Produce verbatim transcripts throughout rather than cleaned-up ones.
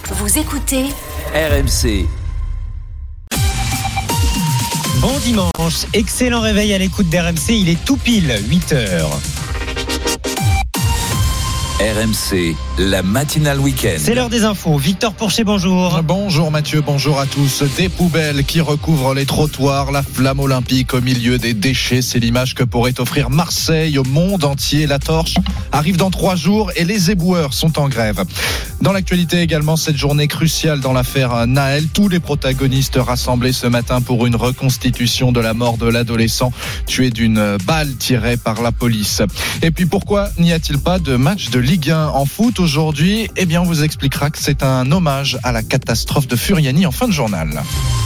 Vous écoutez R M C. Bon dimanche, excellent réveil à l'écoute d'R M C, il est tout pile huit heures. R M C, la matinale week-end. C'est l'heure des infos. Victor Pourchet, bonjour. Bonjour Mathieu, bonjour à tous. Des poubelles qui recouvrent les trottoirs, la flamme olympique au milieu des déchets. C'est l'image que pourrait offrir Marseille au monde entier. La torche arrive dans trois jours et les éboueurs sont en grève. Dans l'actualité également, cette journée cruciale dans l'affaire Nahel. Tous les protagonistes rassemblés ce matin pour une reconstitution de la mort de l'adolescent tué d'une balle tirée par la police. Et puis pourquoi n'y a-t-il pas de match de Ligue un en foot aujourd'hui? Eh bien, on vous expliquera que c'est un hommage à la catastrophe de Furiani en fin de journal.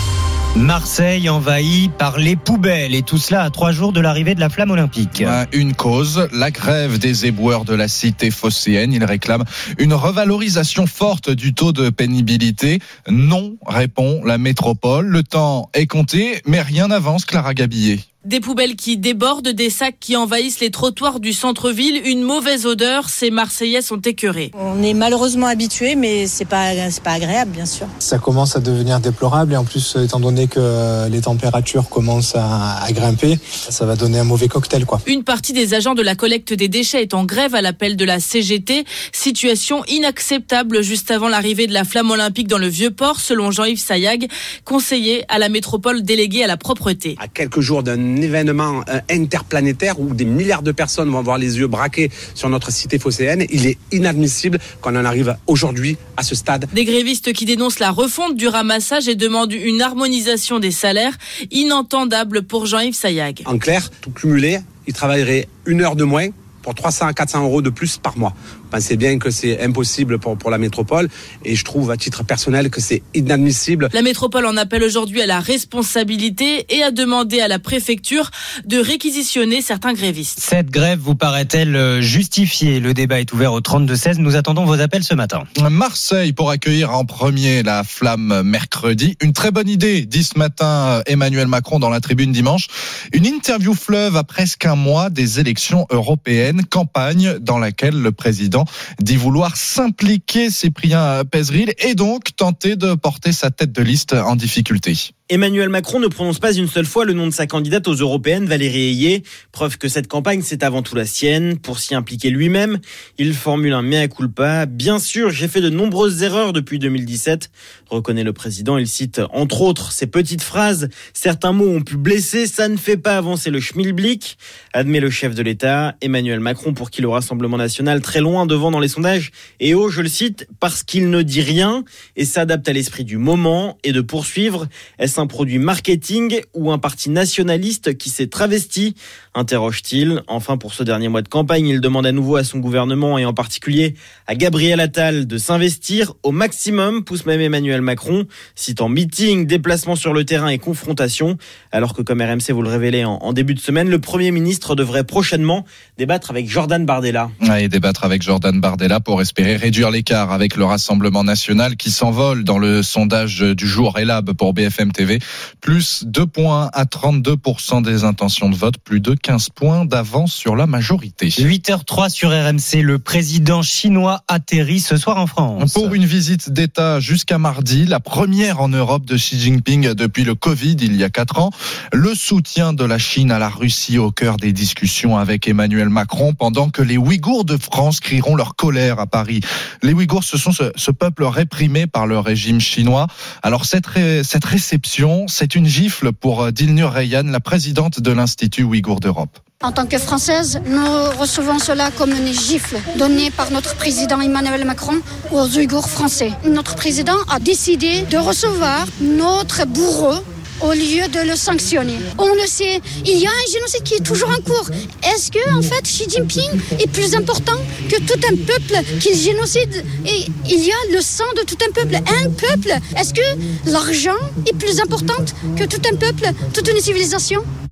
Marseille envahi par les poubelles et tout cela à trois jours de l'arrivée de la flamme olympique. Une cause, la grève des éboueurs de la cité phocéenne. Ils réclament une revalorisation forte du taux de pénibilité. Non, répond la métropole. Le temps est compté, mais rien n'avance, Clara Gabillet. Des poubelles qui débordent, des sacs qui envahissent les trottoirs du centre-ville, une mauvaise odeur, ces Marseillais sont écœurés. On est malheureusement habitués, mais c'est pas, c'est pas agréable, bien sûr. Ça commence à devenir déplorable et en plus, étant donné que les températures commencent à, à grimper, ça va donner un mauvais cocktail, quoi. Une partie des agents de la collecte des déchets est en grève à l'appel de la C G T. Situation inacceptable juste avant l'arrivée de la flamme olympique dans le Vieux-Port, selon Jean-Yves Sayag, conseiller à la métropole délégué à la propreté. À quelques jours d'un un événement interplanétaire où des milliards de personnes vont avoir les yeux braqués sur notre cité phocéenne, il est inadmissible qu'on en arrive aujourd'hui à ce stade. Des grévistes qui dénoncent la refonte du ramassage et demandent une harmonisation des salaires, inentendable pour Jean-Yves Sayag. En clair, tout cumulé, ils travailleraient une heure de moins pour trois cents à quatre cents euros de plus par mois. Pensez bien que c'est impossible pour, pour la métropole et je trouve à titre personnel que c'est inadmissible. La métropole en appelle aujourd'hui à la responsabilité et a demandé à la préfecture de réquisitionner certains grévistes. Cette grève vous paraît-elle justifiée? Le débat est ouvert au trente-deux seize. Nous attendons vos appels ce matin. Marseille pour accueillir en premier la flamme mercredi. Une très bonne idée, dit ce matin Emmanuel Macron dans la tribune dimanche. Une interview fleuve à presque un mois des élections européennes. Campagne dans laquelle le président dit vouloir s'impliquer, Cyprien Pézeril, et donc tenter de porter sa tête de liste en difficulté. Emmanuel Macron ne prononce pas une seule fois le nom de sa candidate aux européennes, Valérie Ayé. Preuve que cette campagne, c'est avant tout la sienne. Pour s'y impliquer lui-même, il formule un mea culpa. Bien sûr, j'ai fait de nombreuses erreurs depuis deux mille dix-sept, reconnaît le président. Il cite entre autres ces petites phrases. Certains mots ont pu blesser, ça ne fait pas avancer le schmilblick, admet le chef de l'État. Emmanuel Macron, pour qui le Rassemblement national, très loin devant dans les sondages, et haut, je le cite, parce qu'il ne dit rien et s'adapte à l'esprit du moment, et de poursuivre. Est-ce un produit marketing ou un parti nationaliste qui s'est travesti, interroge-t-il. Enfin, pour ce dernier mois de campagne, il demande à nouveau à son gouvernement et en particulier à Gabriel Attal de s'investir au maximum, pousse même Emmanuel Macron, citant meeting, déplacement sur le terrain et confrontation, alors que comme R M C vous le révélez en, en début de semaine, le Premier ministre devrait prochainement débattre avec Jordan Bardella. Ouais, et débattre avec Jordan Bardella pour espérer réduire l'écart avec le Rassemblement national qui s'envole dans le sondage du jour Elab pour B F M T V. Plus deux points à trente-deux pour cent des intentions de vote, plus de quinze points d'avance sur la majorité. huit heures zéro trois sur R M C, le président chinois atterrit ce soir en France. Pour une visite d'État jusqu'à mardi, la première en Europe de Xi Jinping depuis le Covid il y a quatre ans. Le soutien de la Chine à la Russie au cœur des discussions avec Emmanuel Macron pendant que les Ouïghours de France crieront leur colère à Paris. Les Ouïghours, ce sont ce, ce peuple réprimé par le régime chinois. Alors cette, ré, cette réception, c'est une gifle pour Dilnur Reyhan, la présidente de l'Institut Ouïghour d'Europe. En tant que Française, nous recevons cela comme une gifle donnée par notre président Emmanuel Macron aux Ouïghours français. Notre président a décidé de recevoir notre bourreau au lieu de le sanctionner. On le sait, il y a un génocide qui est toujours en cours. Est-ce que, en fait, Xi Jinping est plus important que tout un peuple qu'il génocide? Et il y a le sang de tout un peuple. Un peuple, est-ce que l'argent est plus important que tout un peuple, toute une civilisation?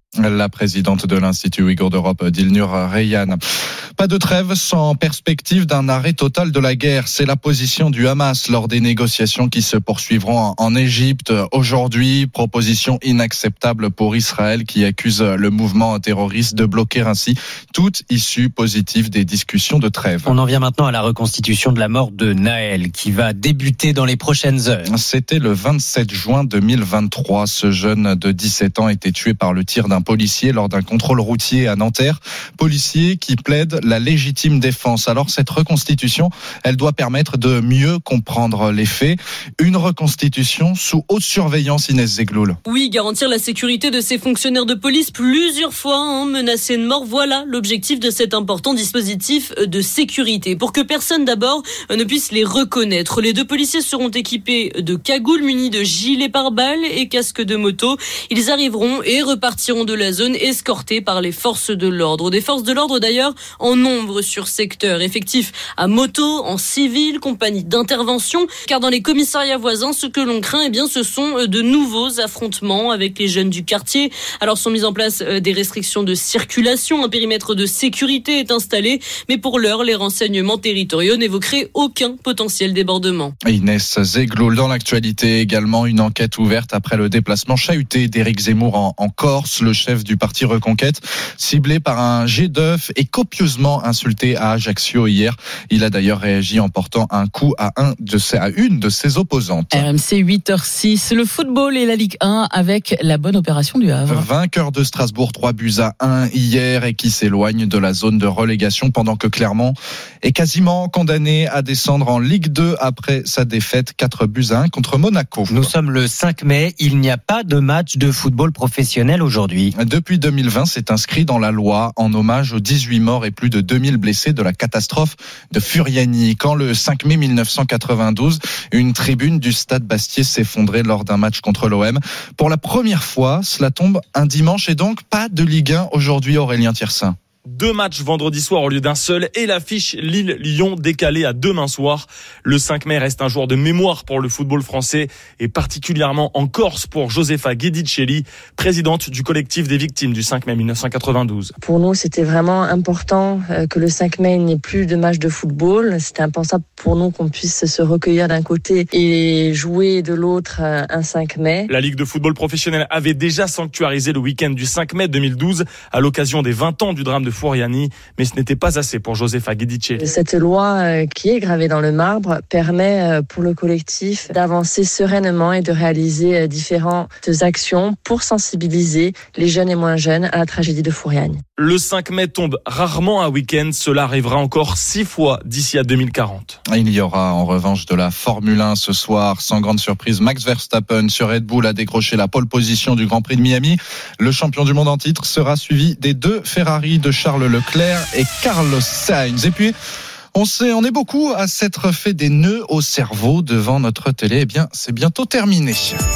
La présidente de l'Institut Ouïghour d'Europe, Dilnur Reyhan. Pas de trêve sans perspective d'un arrêt total de la guerre. C'est la position du Hamas lors des négociations qui se poursuivront en Égypte aujourd'hui. Proposition inacceptable pour Israël qui accuse le mouvement terroriste de bloquer ainsi toute issue positive des discussions de trêve. On en vient maintenant à la reconstitution de la mort de Naël qui va débuter dans les prochaines heures. C'était le vingt-sept juin deux mille vingt-trois. Ce jeune de dix-sept ans a été tué par le tir d'un policier lors d'un contrôle routier à Nanterre. Policier qui plaide la légitime défense. Alors cette reconstitution, elle doit permettre de mieux comprendre les faits. Une reconstitution sous haute surveillance, Inès Zegloul. Oui, garantir la sécurité de ces fonctionnaires de police plusieurs fois hein, menacés de mort. Voilà l'objectif de cet important dispositif de sécurité. Pour que personne d'abord ne puisse les reconnaître. Les deux policiers seront équipés de cagoules munis de gilets pare-balles et casques de moto. Ils arriveront et repartiront de la zone escortés par les forces de l'ordre. Des forces de l'ordre d'ailleurs en nombre sur secteur, effectifs à moto, en civil, compagnie d'intervention, car dans les commissariats voisins, ce que l'on craint, eh bien, ce sont de nouveaux affrontements avec les jeunes du quartier. Alors sont mises en place des restrictions de circulation, un périmètre de sécurité est installé, mais pour l'heure, les renseignements territoriaux n'évoqueraient aucun potentiel débordement. Inès Zegloul, dans l'actualité également, une enquête ouverte après le déplacement chahuté d'Éric Zemmour en, en Corse, le chef du parti Reconquête, ciblé par un jet d'œuf et copieusement insulté à Ajaccio hier. Il a d'ailleurs réagi en portant un coup à, un de ses, à une de ses opposantes. R M C huit heures six, le football et la Ligue un avec la bonne opération du Havre. Vainqueur de Strasbourg, trois buts à un hier et qui s'éloigne de la zone de relégation pendant que Clermont est quasiment condamné à descendre en Ligue deux après sa défaite quatre buts à un contre Monaco. Nous sommes le cinq mai, il n'y a pas de match de football professionnel aujourd'hui. Depuis deux mille vingt, c'est inscrit dans la loi en hommage aux dix-huit morts et plus de deux mille blessés de la catastrophe de Furiani. Quand le cinq mai mille neuf cent quatre-vingt-douze, une tribune du stade Bastier s'effondrait lors d'un match contre l'O M. Pour la première fois, cela tombe un dimanche et donc pas de Ligue un aujourd'hui, Aurélien Thiersin. Deux matchs vendredi soir au lieu d'un seul et l'affiche Lille-Lyon décalée à demain soir. Le cinq mai reste un jour de mémoire pour le football français et particulièrement en Corse pour Josefa Guedicelli, présidente du collectif des victimes du cinq mai mille neuf cent quatre-vingt-douze. Pour nous, c'était vraiment important que le cinq mai n'ait plus de match de football. C'était impensable pour nous qu'on puisse se recueillir d'un côté et jouer de l'autre un cinq mai. La Ligue de football professionnel avait déjà sanctuarisé le week-end du cinq mai deux mille douze à l'occasion des vingt ans du drame de Furiani, mais ce n'était pas assez pour Josefa Guedicelli. Cette loi qui est gravée dans le marbre permet pour le collectif d'avancer sereinement et de réaliser différentes actions pour sensibiliser les jeunes et moins jeunes à la tragédie de Furiani. Le cinq mai tombe rarement un week-end, cela arrivera encore six fois d'ici à deux mille quarante. Il y aura en revanche de la Formule un ce soir. Sans grande surprise, Max Verstappen sur Red Bull a décroché la pole position du Grand Prix de Miami. Le champion du monde en titre sera suivi des deux Ferrari de Charles Leclerc et Carlos Sainz. Et puis, on sait, on est beaucoup à s'être fait des nœuds au cerveau devant notre télé. Eh bien, c'est bientôt terminé.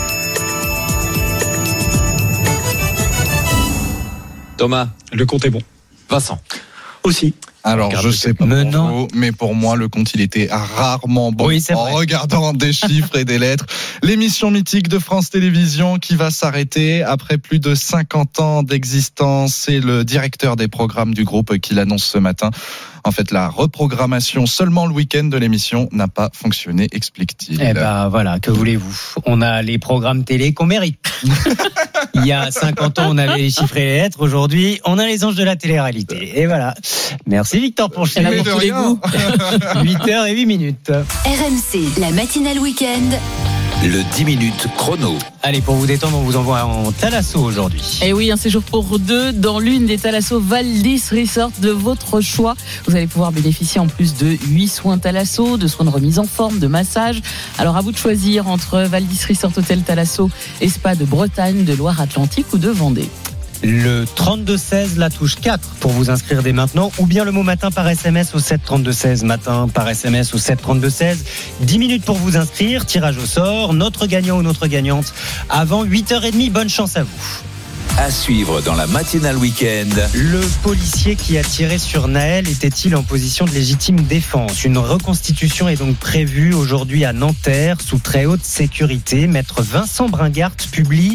Thomas, le compte est bon. Vincent aussi. Alors, Regarde, je sais pas mais pour non. vous, mais pour moi, le compte, il était rarement bon. Oui, c'est en vrai. regardant des chiffres et des lettres. L'émission mythique de France Télévisions qui va s'arrêter après plus de cinquante ans d'existence. C'est le directeur des programmes du groupe qui l'annonce ce matin. En fait, la reprogrammation seulement le week-end de l'émission n'a pas fonctionné, explique-t-il. Eh ben voilà, que voulez-vous ? On a les programmes télé qu'on mérite. Il y a cinquante ans, on avait les chiffres et les lettres. Aujourd'hui, on a les anges de la télé-réalité. Et voilà. Merci Victor Poncher. Il y en a pour tous les goûts. huit heures huit minutes. R M C, la matinale week-end. Le dix minutes chrono. Allez, pour vous détendre, on vous envoie en Thalasso aujourd'hui. Et oui, un séjour pour deux dans l'une des Thalasso Valdis Resort de votre choix. Vous allez pouvoir bénéficier en plus de huit soins Thalasso, de soins de remise en forme, de massage. Alors à vous de choisir entre Valdis Resort Hôtel Thalasso et Spa de Bretagne, de Loire-Atlantique ou de Vendée. Le trente-deux seize, la touche quatre pour vous inscrire dès maintenant, ou bien le mot matin par S M S au sept trente-deux seize, matin par S M S au sept trente-deux seize. dix minutes pour vous inscrire, tirage au sort, notre gagnant ou notre gagnante avant huit heures trente. Bonne chance à vous. À suivre dans la matinale week-end. Le policier qui a tiré sur Naël était-il en position de légitime défense ? Une reconstitution est donc prévue aujourd'hui à Nanterre sous très haute sécurité. Maître Vincent Bringart publie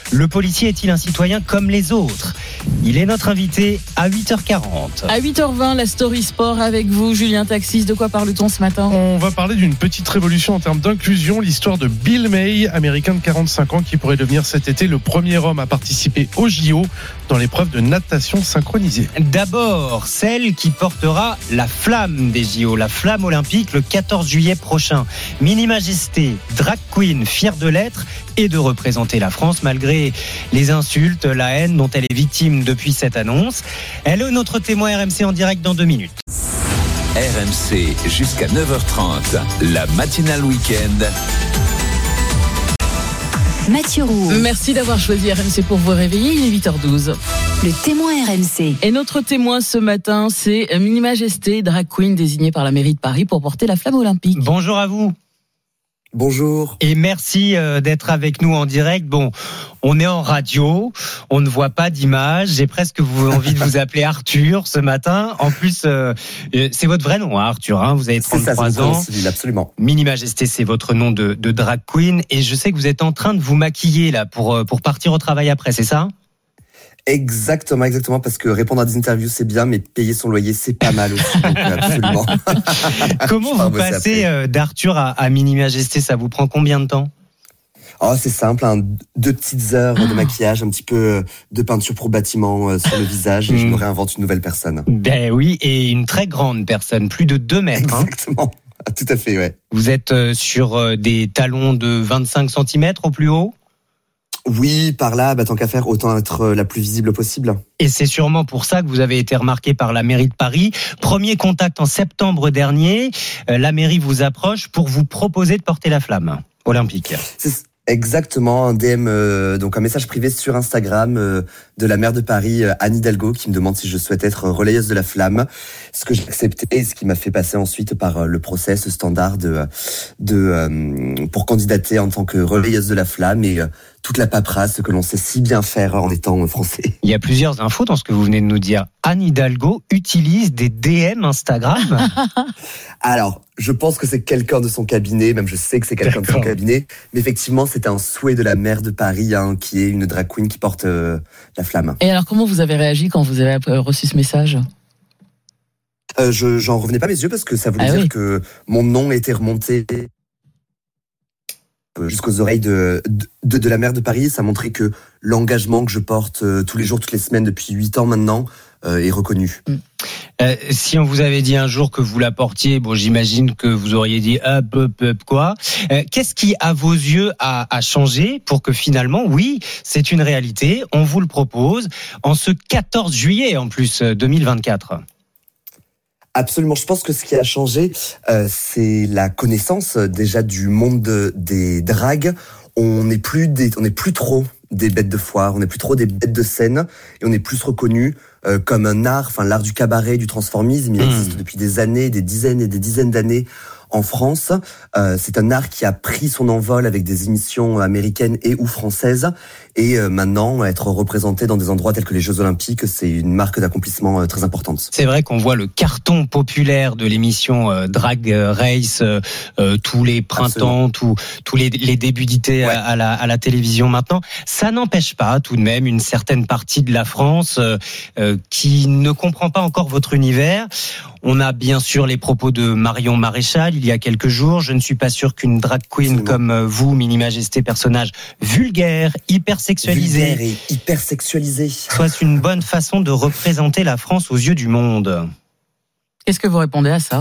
Le policier est-il un citoyen comme les autres ? Il est notre invité à huit heures quarante. À huit heures vingt, la Story Sport avec vous, Julien Taxis. De quoi parle-t-on ce matin ? On va parler d'une petite révolution en termes d'inclusion, l'histoire de Bill May, américain de quarante-cinq ans, qui pourrait devenir cet été le premier homme à participer aux J O dans l'épreuve de natation synchronisée. D'abord, celle qui portera la flamme des J O, la flamme olympique le quatorze juillet prochain. Mini Majesté, drag queen, fière de l'être et de représenter la France malgré les insultes, la haine dont elle est victime depuis cette annonce. Elle est notre témoin R M C en direct dans deux minutes. R M C jusqu'à neuf heures trente, la matinale week-end. Mathieu Roux. Merci d'avoir choisi R M C pour vous réveiller, il est huit heures douze. Le témoin R M C. Et notre témoin ce matin, c'est Mini Majesté, drag queen désignée par la mairie de Paris pour porter la flamme olympique. Bonjour à vous. Bonjour. Et merci d'être avec nous en direct. Bon, on est en radio, on ne voit pas d'image. J'ai presque envie de vous appeler Arthur ce matin. En plus, euh, c'est votre vrai nom, hein, Arthur. Hein, vous avez trente-trois c'est ça, ans. C'est civil, absolument. Mini Majesté, c'est votre nom de, de drag queen. Et je sais que vous êtes en train de vous maquiller là pour pour partir au travail après, c'est ça ? Exactement, exactement, parce que répondre à des interviews c'est bien, mais payer son loyer c'est pas mal aussi. Donc, absolument. Comment vous passez après. d'Arthur à, à Mini Majesté ? Ça vous prend combien de temps ? Oh, c'est simple, hein, deux petites heures de maquillage, un petit peu de peinture pour bâtiment euh, sur le visage, et je me réinvente une nouvelle personne. Ben oui, et une très grande personne, plus de deux mètres. Exactement, hein. Tout à fait, ouais. Vous êtes sur des talons de vingt-cinq centimètres au plus haut ? Oui, par là, bah, tant qu'à faire, autant être la plus visible possible. Et c'est sûrement pour ça que vous avez été remarqué par la mairie de Paris. Premier contact en septembre dernier, la mairie vous approche pour vous proposer de porter la flamme olympique. C'est exactement, un D M, euh, donc un message privé sur Instagram euh, de la maire de Paris, euh, Anne Hidalgo, qui me demande si je souhaite être relayeuse de la flamme. Ce que j'ai accepté, et ce qui m'a fait passer ensuite par euh, le process standard de, de euh, pour candidater en tant que relayeuse de la flamme et euh, toute la paperasse que l'on sait si bien faire en étant français. Il y a plusieurs infos dans ce que vous venez de nous dire. Anne Hidalgo utilise des D M Instagram. Alors, je pense que c'est quelqu'un de son cabinet, même je sais que c'est quelqu'un D'accord. de son cabinet, mais effectivement, c'était un souhait de la maire de Paris, hein, qui est une drag queen qui porte euh, la flamme. Et alors, comment vous avez réagi quand vous avez reçu ce message ? euh, je, J'en revenais pas à mes yeux parce que ça voulait ah dire oui. que mon nom était remonté jusqu'aux oreilles de, de, de la maire de Paris. Ça montrait que l'engagement que je porte euh, tous les jours, toutes les semaines, depuis huit ans maintenant, euh, est reconnu. Euh, si on vous avait dit un jour que vous la portiez, bon, j'imagine que vous auriez dit hop, hop, hop, quoi. Euh, qu'est-ce qui, à vos yeux, a, a changé pour que finalement, oui, c'est une réalité, on vous le propose, en ce quatorze juillet, en plus, deux mille vingt-quatre ? Absolument, je pense que ce qui a changé, euh, c'est la connaissance déjà du monde de, des dragues. On n'est plus des, on n'est plus trop des bêtes de foire, on n'est plus trop des bêtes de scène, et on est plus reconnu euh, comme un art, enfin l'art du cabaret, du transformisme. Il mmh. existe depuis des années, des dizaines et des dizaines d'années en France. Euh, c'est un art qui a pris son envol avec des émissions américaines et ou françaises. Et euh, maintenant, être représenté dans des endroits tels que les Jeux Olympiques, c'est une marque d'accomplissement euh, très importante. C'est vrai qu'on voit le carton populaire de l'émission euh, Drag Race euh, euh, tous les printemps, tous tous les, les débuts d'été ouais. à, à, la, à la télévision maintenant. Ça n'empêche pas tout de même une certaine partie de la France euh, euh, qui ne comprend pas encore votre univers. On a bien sûr les propos de Marion Maréchal il y a quelques jours. Je ne suis pas sûr qu'une drag queen Absolument. comme vous, Mini Majesté, personnage vulgaire, hyper sexualisé, vulgaire et hyper sexualisé, soit une bonne façon de représenter la France aux yeux du monde. Qu'est-ce que vous répondez à ça ?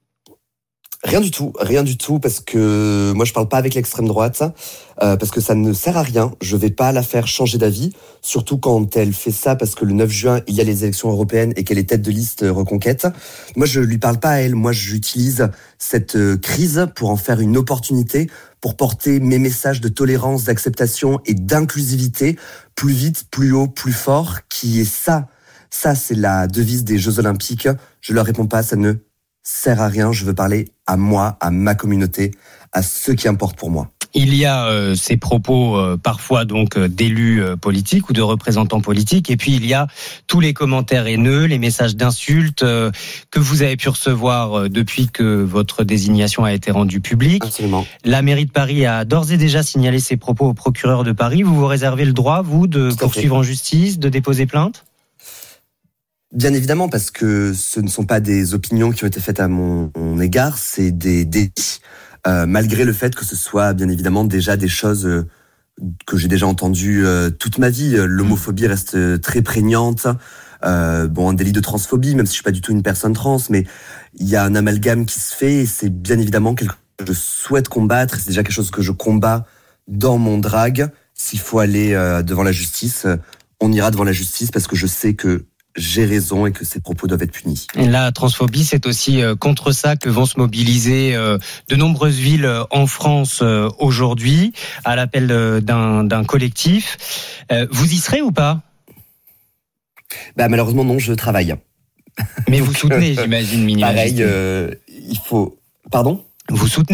Rien du tout, rien du tout, parce que moi je parle pas avec l'extrême droite, euh, parce que ça ne sert à rien. Je vais pas la faire changer d'avis, surtout quand elle fait ça, parce que le neuf juin il y a les élections européennes et qu'elle est tête de liste Reconquête. Moi je lui parle pas à elle, moi j'utilise cette crise pour en faire une opportunité, pour porter mes messages de tolérance, d'acceptation et d'inclusivité plus vite, plus haut, plus fort, qui est ça. Ça c'est la devise des Jeux Olympiques. Je leur réponds pas, ça ne sert à rien, je veux parler à moi, à ma communauté, à ceux qui importent pour moi. Il y a euh, ces propos euh, parfois donc euh, d'élus euh, politiques ou de représentants politiques, et puis il y a tous les commentaires haineux, les messages d'insultes euh, que vous avez pu recevoir euh, depuis que votre désignation a été rendue publique. Absolument. La mairie de Paris a d'ores et déjà signalé ces propos au procureur de Paris. Vous vous réservez le droit, vous, de poursuivre en justice, de déposer plainte ? Bien évidemment, parce que ce ne sont pas des opinions qui ont été faites à mon, mon égard, c'est des délits. Euh, malgré le fait que ce soit bien évidemment déjà des choses euh, que j'ai déjà entendues euh, toute ma vie. L'homophobie reste euh, très prégnante. Euh, bon, un délit de transphobie, même si je suis pas du tout une personne trans, mais il y a un amalgame qui se fait et c'est bien évidemment quelque chose que je souhaite combattre. C'est déjà quelque chose que je combats dans mon drag. S'il faut aller euh, devant la justice, euh, on ira devant la justice parce que je sais que j'ai raison et que ces propos doivent être punis. Et la transphobie, c'est aussi contre ça que vont se mobiliser de nombreuses villes en France aujourd'hui, à l'appel d'un, d'un collectif. Vous y serez ou pas ? Bah malheureusement non, je travaille. Mais vous soutenez, j'imagine, Mini Pareil, euh, il faut... Pardon ? Vous soutenez ?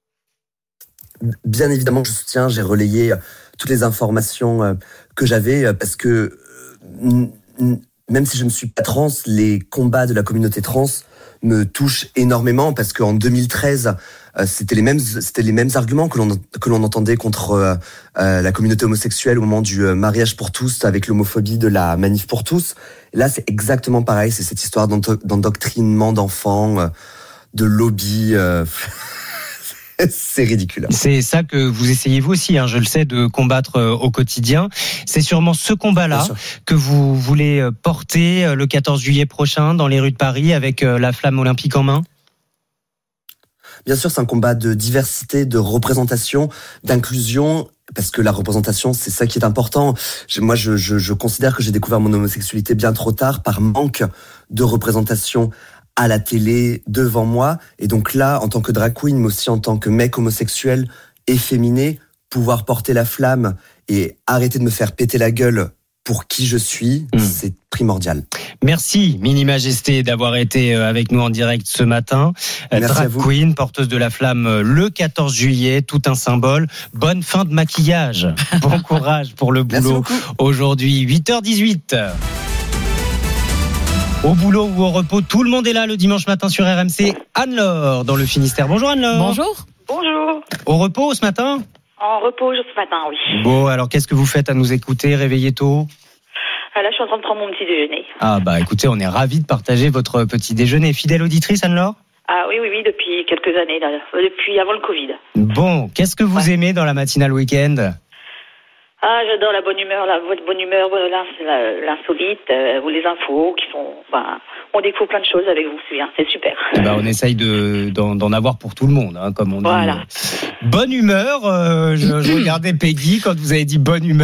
Bien évidemment, je soutiens. J'ai relayé toutes les informations que j'avais parce que... Même si je ne suis pas trans, les combats de la communauté trans me touchent énormément parce qu'en deux mille treize, c'était les mêmes, c'était les mêmes arguments que l'on, que l'on entendait contre euh, la communauté homosexuelle au moment du mariage pour tous avec l'homophobie de la manif pour tous. Et là, c'est exactement pareil. C'est cette histoire d'endoctrinement d'enfants, de lobby. Euh... C'est ridicule. C'est ça que vous essayez vous aussi, hein, je le sais, de combattre euh, au quotidien. C'est sûrement ce combat-là que vous voulez porter euh, le quatorze juillet prochain dans les rues de Paris avec euh, la flamme olympique en main. Bien sûr, c'est un combat de diversité, de représentation, d'inclusion. Parce que la représentation, c'est ça qui est important. Moi, je, je, je considère que j'ai découvert mon homosexualité bien trop tard par manque de représentation à la télé, devant moi. Et donc là, en tant que drag queen, mais aussi en tant que mec homosexuel efféminé, pouvoir porter la flamme et arrêter de me faire péter la gueule pour qui je suis, mmh. c'est primordial. Merci, Mini Majesté, d'avoir été avec nous en direct ce matin. Merci drag queen, porteuse de la flamme le quatorze juillet, tout un symbole. Bonne fin de maquillage. Bon courage pour le boulot aujourd'hui. huit heures dix-huit. Au boulot ou au repos, tout le monde est là le dimanche matin sur R M C. Anne-Laure dans le Finistère. Bonjour Anne-Laure. Bonjour. Bonjour. Au repos ce matin ? En repos ce matin, oui. Bon, alors qu'est-ce que vous faites à nous écouter, réveillez tôt ? Ah, là, je suis en train de prendre mon petit déjeuner. Ah bah écoutez, on est ravis de partager votre petit déjeuner. Fidèle auditrice Anne-Laure ? Ah oui, oui, oui, depuis quelques années, là, depuis avant le Covid. Bon, qu'est-ce que vous ouais. aimez dans la matinale week-end ? Ah, j'adore la bonne humeur, la votre bonne humeur, l'insolite, euh, ou les infos qui sont. Enfin, on découvre plein de choses avec vous, c'est bien, c'est super. Eh ben, on essaye de d'en, d'en avoir pour tout le monde, hein, comme on dit. Voilà. Bonne humeur. Euh, je, je regardais Peggy quand vous avez dit bonne humeur.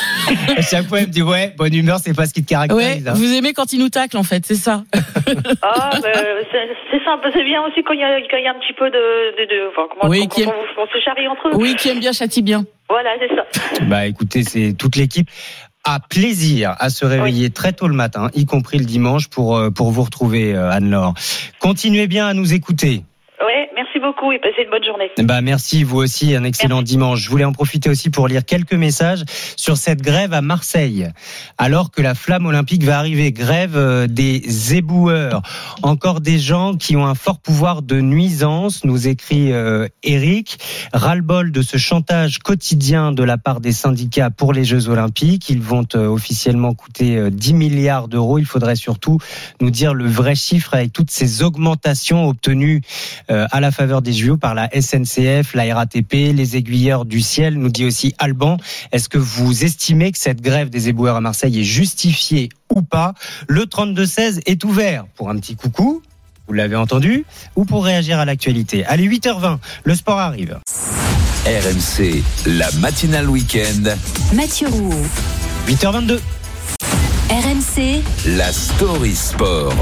À chaque fois, elle me dit ouais, bonne humeur, c'est pas ce qui te caractérise. Ouais, hein. Vous aimez quand il nous tacle, en fait, c'est ça. Ah, ben, c'est, c'est simple, c'est bien aussi quand il y a, quand il y a un petit peu de, de, de enfin, comment, oui, quand, aime... on, on se charrie entre eux. Oui, qui aime bien châtie bien. Voilà, c'est ça. Bah écoutez, c'est toute l'équipe a plaisir à se réveiller oui. très tôt le matin, y compris le dimanche, pour pour vous retrouver, Anne-Laure. Continuez bien à nous écouter. Oui, merci beaucoup et passez une bonne journée. Bah merci, vous aussi, un excellent merci. dimanche. Je voulais en profiter aussi pour lire quelques messages sur cette grève à Marseille. Alors que la flamme olympique va arriver, grève des éboueurs. Encore des gens qui ont un fort pouvoir de nuisance, nous écrit euh, Eric. Ras-le-bol de ce chantage quotidien de la part des syndicats pour les Jeux olympiques. Ils vont euh, officiellement coûter euh, dix milliards d'euros. Il faudrait surtout nous dire le vrai chiffre avec toutes ces augmentations obtenues euh, à la faveur des J O par la S N C F, la R A T P, les aiguilleurs du ciel, nous dit aussi Alban. Est-ce que vous estimez que cette grève des éboueurs à Marseille est justifiée ou pas ? Le trente-deux seize est ouvert pour un petit coucou, vous l'avez entendu, ou pour réagir à l'actualité. Allez, huit heures vingt, le sport arrive. R M C, la matinale week-end. Mathieu Rouault. huit heures vingt-deux. R M C. La story sport.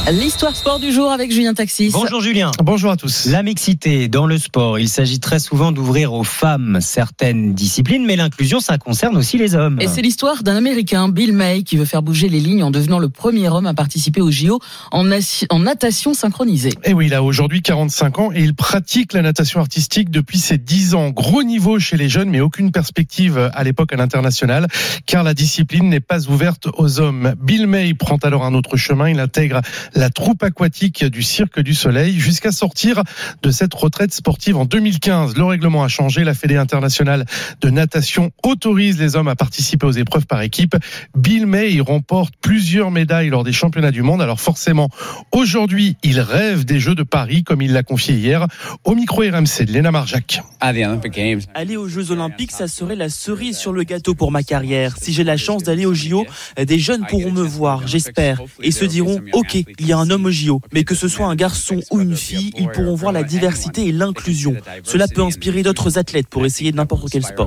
L'histoire sport du jour avec Julien Taxis. Bonjour Julien. Bonjour à tous. La mixité dans le sport, il s'agit très souvent d'ouvrir aux femmes certaines disciplines, mais l'inclusion, ça concerne aussi les hommes. Et c'est l'histoire d'un Américain, Bill May, qui veut faire bouger les lignes en devenant le premier homme à participer aux J O en, nation, en natation synchronisée. Et oui, il a aujourd'hui quarante-cinq ans et il pratique la natation artistique depuis ses dix ans. Gros niveau chez les jeunes, mais aucune perspective à l'époque à l'international, car la discipline n'est pas ouverte aux hommes. Bill May prend alors un autre chemin, il intègre la troupe aquatique du Cirque du Soleil jusqu'à sortir de cette retraite sportive en deux mille quinze. Le règlement a changé. La Fédération internationale de natation autorise les hommes à participer aux épreuves par équipe. Bill May remporte plusieurs médailles lors des championnats du monde. Alors forcément, aujourd'hui, il rêve des Jeux de Paris, comme il l'a confié hier au micro R M C de Léna Marjac. Aller aux Jeux Olympiques, ça serait la cerise sur le gâteau pour ma carrière. Si j'ai la chance d'aller aux J O, des jeunes pourront me voir, j'espère, et se diront « Ok, il y a un homme aux J O ». Mais que ce soit un garçon ou une fille, ils pourront voir la diversité et l'inclusion. Cela peut inspirer d'autres athlètes pour essayer n'importe quel sport.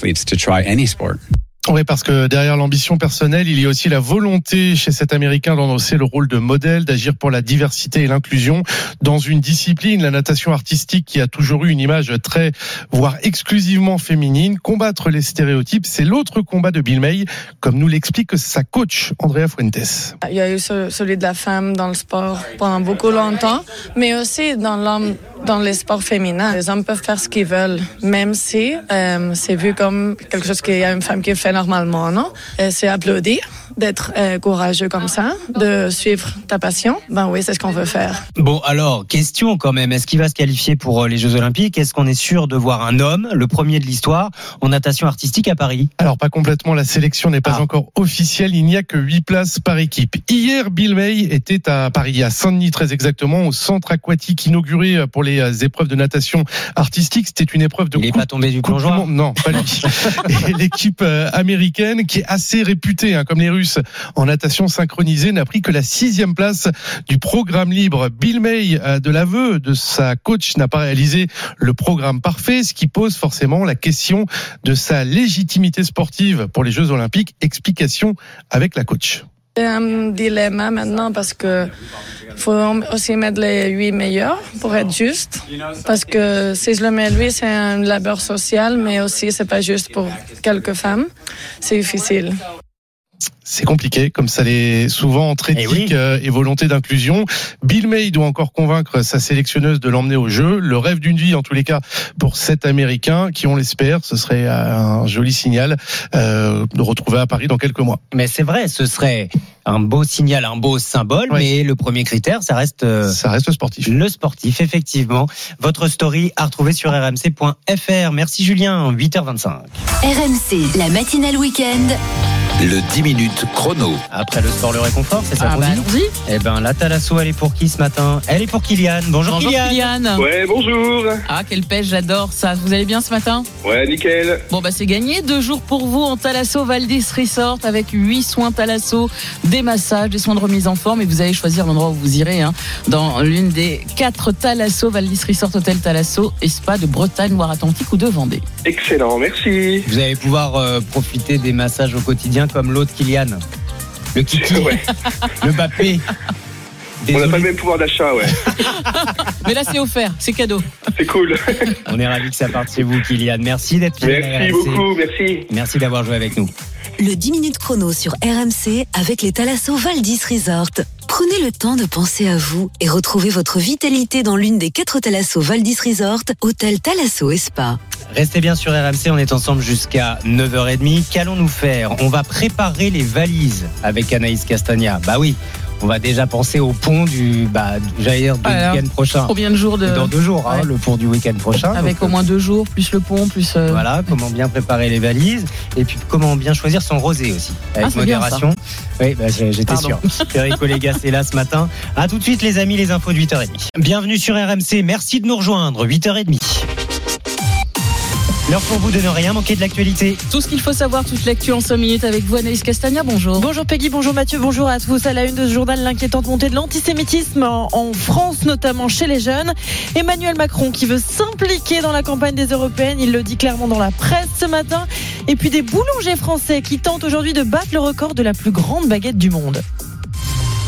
Oui, parce que derrière l'ambition personnelle, il y a aussi la volonté chez cet Américain d'endosser le rôle de modèle, d'agir pour la diversité et l'inclusion dans une discipline, la natation artistique, qui a toujours eu une image très, voire exclusivement féminine. Combattre les stéréotypes, c'est l'autre combat de Bill May, comme nous l'explique sa coach, Andrea Fuentes. Il y a eu celui de la femme dans le sport pendant beaucoup longtemps, mais aussi dans l'homme, dans les sports féminins. Les hommes peuvent faire ce qu'ils veulent, même si euh, c'est vu comme quelque chose qu'il y a une femme qui fait normalement, non? Et c'est applaudi d'être euh, courageux comme ça, de suivre ta passion. Ben oui, c'est ce qu'on veut faire. Bon, alors, question quand même. Est-ce qu'il va se qualifier pour les Jeux Olympiques? Est-ce qu'on est sûr de voir un homme, le premier de l'histoire, en natation artistique à Paris? Alors, pas complètement. La sélection n'est pas ah. encore officielle. Il n'y a que huit places par équipe. Hier, Bill May était à Paris, à Saint-Denis très exactement, au centre aquatique inauguré pour les épreuves de natation artistique. C'était une épreuve de Il n'est pas tombé du plongeoir? Non, pas lui. Et l'équipe américaine, qui est assez réputée, hein, comme les Russes, en natation synchronisée, n'a pris que la sixième place du programme libre. Bill May, de l'aveu de sa coach, n'a pas réalisé le programme parfait, ce qui pose forcément la question de sa légitimité sportive pour les Jeux Olympiques. Explication avec la coach. C'est un dilemme maintenant parce que faut aussi mettre les huit meilleurs pour être juste. Parce que si je le mets lui, c'est un labeur social, mais aussi c'est pas juste pour quelques femmes. C'est difficile. C'est compliqué, comme ça l'est souvent entre éthique et, oui. et volonté d'inclusion. Bill May doit encore convaincre sa sélectionneuse de l'emmener au jeu. Le rêve d'une vie, en tous les cas, pour cet Américain, qui, on l'espère, ce serait un joli signal euh, de retrouver à Paris dans quelques mois. Mais c'est vrai, ce serait un beau signal, un beau symbole, oui. Mais le premier critère, ça reste... Euh, ça reste le sportif. Le sportif, effectivement. Votre story à retrouver sur r m c point f r. Merci Julien, huit heures vingt-cinq. R M C, la matinale week-end. Le dix minutes chrono. Après le sport, le réconfort, c'est ça ah qu'on bah dit. Eh ben, la Thalasso, elle est pour qui ce matin? Elle est pour Kylian. Bonjour, bonjour Kylian. Kylian. Ouais, bonjour. Ah, quelle pêche, j'adore ça. Vous allez bien ce matin? Ouais, nickel. Bon, bah c'est gagné. Deux jours pour vous en Thalasso Valdis Resort avec huit soins Thalasso, des massages, des soins de remise en forme. Et vous allez choisir l'endroit où vous irez, hein, dans l'une des quatre Thalasso Valdis Resort Hôtel Thalasso et Spa de Bretagne, Loire-Atlantique ou de Vendée. Excellent, merci. Vous allez pouvoir euh, profiter des massages au quotidien comme l'autre Kylian. Le Kiki, ouais. Le Mbappé. On n'a pas le même pouvoir d'achat, ouais. Mais là, c'est offert, c'est cadeau. C'est cool. On est ravis que ça parte chez vous, Kylian. Merci d'être venu. Merci beaucoup, merci. Merci d'avoir joué avec nous. Le dix minutes chrono sur R M C avec les Thalasso Valdis Resort. Prenez le temps de penser à vous et retrouvez votre vitalité dans l'une des quatre Thalasso Valdis Resort, Hôtel Thalasso et Spa. Restez bien sur R M C, on est ensemble jusqu'à neuf heures trente. Qu'allons-nous faire? On va préparer les valises avec Anaïs Castagna. Bah oui, on va déjà penser au pont du, bah, j'allais dire, du Alors, week-end prochain. Combien de jours de... Dans deux jours, ouais. hein, le pont du week-end prochain. Avec donc, au moins deux jours, plus le pont, plus... Euh... Voilà, comment bien préparer les valises. Et puis, comment bien choisir son rosé aussi. Avec ah, modération. Oui, bah, j'étais Pardon. sûr. Eric Olégas est là ce matin. À tout de suite, les amis, les infos de huit heures trente. Bienvenue sur R M C. Merci de nous rejoindre. huit heures trente. L'heure pour vous de ne rien manquer de l'actualité. Tout ce qu'il faut savoir, toute l'actu en cinq minutes avec vous, Anaïs Castagna. Bonjour. Bonjour Peggy, bonjour Mathieu, bonjour à tous. À la une de ce journal, l'inquiétante montée de l'antisémitisme en France, notamment chez les jeunes. Emmanuel Macron qui veut s'impliquer dans la campagne des Européennes, il le dit clairement dans la presse ce matin. Et puis des boulangers français qui tentent aujourd'hui de battre le record de la plus grande baguette du monde.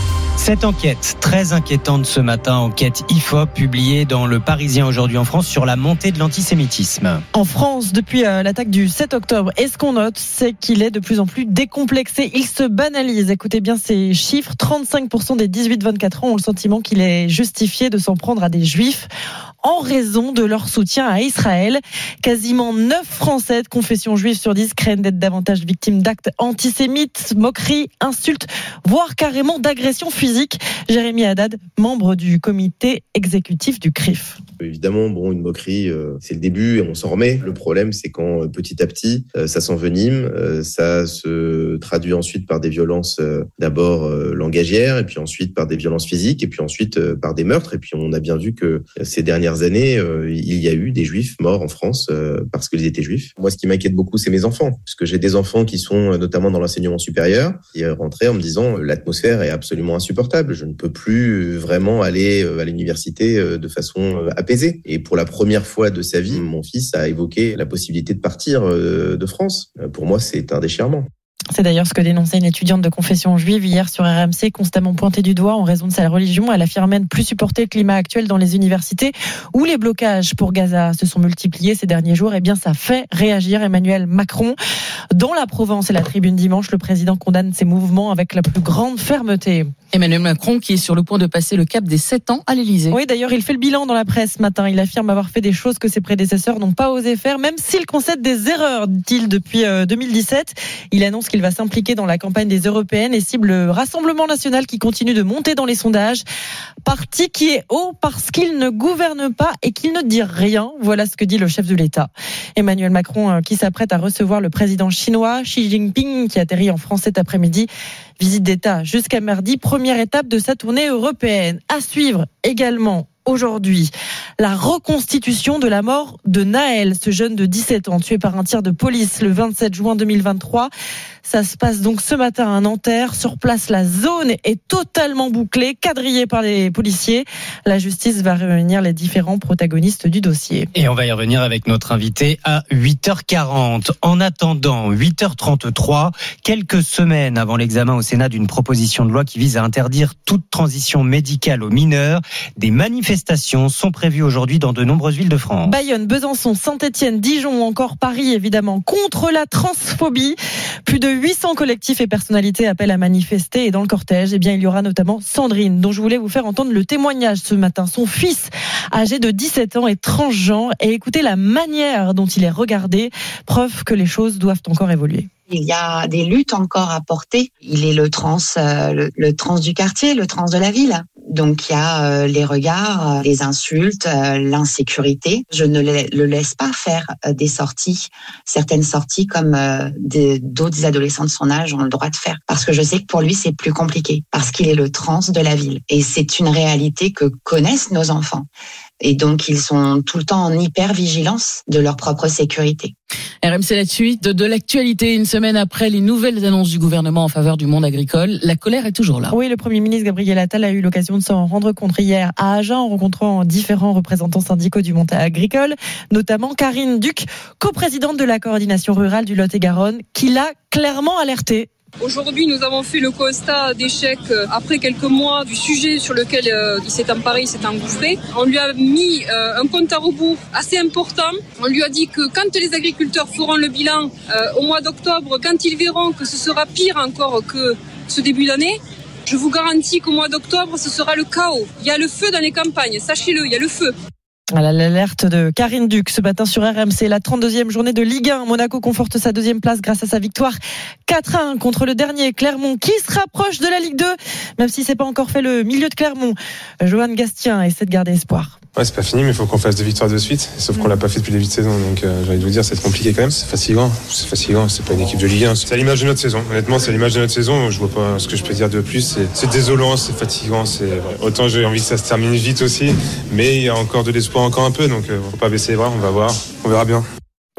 Cette enquête très inquiétante ce matin, enquête I F O P publiée dans Le Parisien aujourd'hui en France sur la montée de l'antisémitisme. En France, depuis euh, l'attaque du sept octobre, et ce qu'on note, c'est qu'il est de plus en plus décomplexé. Il se banalise. Écoutez bien ces chiffres. trente-cinq pour cent des dix-huit vingt-quatre ans ont le sentiment qu'il est justifié de s'en prendre à des juifs en raison de leur soutien à Israël. Quasiment neuf Français de confession juive sur dix craignent d'être davantage victimes d'actes antisémites, moqueries, insultes, voire carrément d'agressions physiques. Jérémy Haddad, membre du comité exécutif du C R I F. Évidemment, bon, une moquerie, euh, c'est le début et on s'en remet. Le problème, c'est quand euh, petit à petit, euh, ça s'envenime, euh, ça se traduit ensuite par des violences euh, d'abord euh, langagières, et puis ensuite par des violences physiques, et puis ensuite euh, par des meurtres. Et puis on a bien vu que euh, ces dernières années, euh, il y a eu des juifs morts en France euh, parce qu'ils étaient juifs. Moi, ce qui m'inquiète beaucoup, c'est mes enfants, puisque j'ai des enfants qui sont euh, notamment dans l'enseignement supérieur, qui euh, rentraient en me disant euh, l'atmosphère est absolument insupportable. Je ne peux plus vraiment aller euh, à l'université euh, de façon euh, apaisée. Et pour la première fois de sa vie, mon fils a évoqué la possibilité de partir euh, de France. Euh, pour moi, c'est un déchirement. C'est d'ailleurs ce que dénonçait une étudiante de confession juive hier sur R M C, constamment pointée du doigt en raison de sa religion. Elle affirmait ne plus supporter le climat actuel dans les universités où les blocages pour Gaza se sont multipliés ces derniers jours. Eh bien, ça fait réagir Emmanuel Macron. Dans la Provence et la Tribune dimanche, le président condamne ces mouvements avec la plus grande fermeté. Emmanuel Macron qui est sur le point de passer le cap des sept ans à l'Élysée. Oui, d'ailleurs, il fait le bilan dans la presse ce matin. Il affirme avoir fait des choses que ses prédécesseurs n'ont pas osé faire, même s'il concède des erreurs, dit-il, depuis deux mille dix-sept. Il annonce qu'il va s'impliquer dans la campagne des européennes et cible le Rassemblement national qui continue de monter dans les sondages. Parti qui est haut parce qu'il ne gouverne pas et qu'il ne dit rien. Voilà ce que dit le chef de l'État. Emmanuel Macron qui s'apprête à recevoir le président chinois Xi Jinping qui atterrit en France cet après-midi. Visite d'État jusqu'à mardi, première étape de sa tournée européenne. À suivre également aujourd'hui, la reconstitution de la mort de Naël, ce jeune de dix-sept ans tué par un tir de police le vingt-sept juin deux mille vingt-trois. Ça se passe donc ce matin à Nanterre. Sur place, la zone est totalement bouclée, quadrillée par les policiers. La justice va réunir les différents protagonistes du dossier. Et on va y revenir avec notre invité à huit heures quarante. En attendant, huit heures trente-trois, quelques semaines avant l'examen au Sénat d'une proposition de loi qui vise à interdire toute transition médicale aux mineurs, des manifestations sont prévues aujourd'hui dans de nombreuses villes de France. Bayonne, Besançon, Saint-Étienne, Dijon ou encore Paris, évidemment, contre la transphobie. Plus de huit cents collectifs et personnalités appellent à manifester et dans le cortège, eh bien, il y aura notamment Sandrine, dont je voulais vous faire entendre le témoignage ce matin. Son fils, âgé de dix-sept ans, est transgenre et écoutez la manière dont il est regardé, preuve que les choses doivent encore évoluer. Il y a des luttes encore à porter. Il est le trans, euh, le, le trans du quartier, le trans de la ville. Donc il y a euh, les regards, euh, les insultes, euh, l'insécurité. Je ne le, le laisse pas faire euh, des sorties, certaines sorties comme euh, des, d'autres adolescents de son âge ont le droit de faire. Parce que je sais que pour lui c'est plus compliqué, parce qu'il est le trans de la ville. Et c'est une réalité que connaissent nos enfants. Et donc, ils sont tout le temps en hyper-vigilance de leur propre sécurité. R M C la suite de l'actualité, une semaine après les nouvelles annonces du gouvernement en faveur du monde agricole. La colère est toujours là. Oui, le Premier ministre Gabriel Attal a eu l'occasion de s'en rendre compte hier à Agen en rencontrant différents représentants syndicaux du monde agricole, notamment Karine Duc, coprésidente de la coordination rurale du Lot-et-Garonne, qui l'a clairement alertée. Aujourd'hui, nous avons fait le constat d'échec après quelques mois du sujet sur lequel euh, il s'est emparé, il s'est engouffré. On lui a mis euh, un compte à rebours assez important. On lui a dit que quand les agriculteurs feront le bilan euh, au mois d'octobre, quand ils verront que ce sera pire encore que ce début d'année, je vous garantis qu'au mois d'octobre, ce sera le chaos. Il y a le feu dans les campagnes, sachez-le, il y a le feu. Voilà l'alerte de Karine Duc ce matin sur R M C. La trente-deuxième journée de Ligue un. Monaco conforte sa deuxième place grâce à sa victoire quatre à un contre le dernier Clermont qui se rapproche de la Ligue deux, même si c'est pas encore fait le milieu de Clermont. Johan Gastien essaie de garder espoir. Ouais, c'est pas fini, mais il faut qu'on fasse deux victoires de suite. Sauf qu'on l'a pas fait depuis le début de saison, donc euh, j'ai envie de vous dire, c'est compliqué quand même. C'est fatigant, c'est fatigant. C'est pas une équipe de Ligue un. C'est à l'image de notre saison. Honnêtement, c'est à l'image de notre saison. Je vois pas ce que je peux dire de plus. C'est, c'est désolant, c'est fatigant. C'est autant j'ai envie que ça se termine vite aussi, mais il y a encore de l'espoir, encore un peu. Donc, euh, faut pas baisser les bras. On va voir, on verra bien.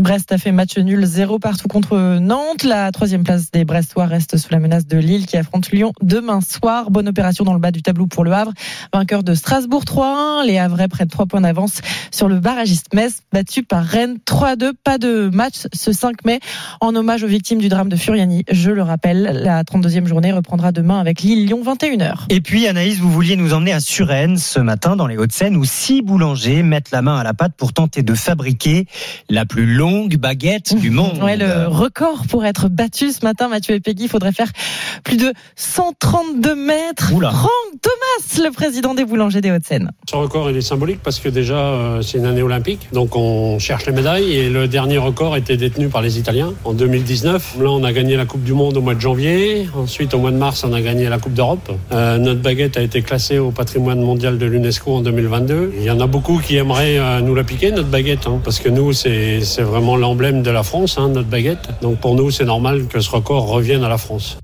Brest a fait match nul zéro partout contre Nantes. La troisième place des Brestois reste sous la menace de Lille qui affronte Lyon demain soir. Bonne opération dans le bas du tableau pour le Havre. Vainqueur de Strasbourg trois à un. Les Havrais prennent trois points d'avance sur le barragiste Metz, battu par Rennes trois à deux. Pas de match ce cinq mai en hommage aux victimes du drame de Furiani. Je le rappelle, la trente-deuxième journée reprendra demain avec Lille-Lyon vingt et une heures. Et puis Anaïs, vous vouliez nous emmener à Suresnes ce matin dans les Hauts-de-Seine où six boulangers mettent la main à la pâte pour tenter de fabriquer la plus longue baguette du monde. Ouais, le record pour être battu ce matin, Mathieu et Peggy, il faudrait faire plus de cent trente-deux mètres. Oula. Franck Thomas, le président des boulangers des Hauts-de-Seine. Ce record, il est symbolique parce que déjà, euh, c'est une année olympique, donc on cherche les médailles et le dernier record était détenu par les Italiens en deux mille dix-neuf. Là, on a gagné la Coupe du Monde au mois de janvier. Ensuite, au mois de mars, on a gagné la Coupe d'Europe. Euh, notre baguette a été classée au patrimoine mondial de l'UNESCO en deux mille vingt-deux. Il y en a beaucoup qui aimeraient euh, nous la piquer, notre baguette, hein, parce que nous, c'est, c'est vraiment l'emblème de la France, hein, notre baguette. Donc pour nous, c'est normal que ce record revienne à la France.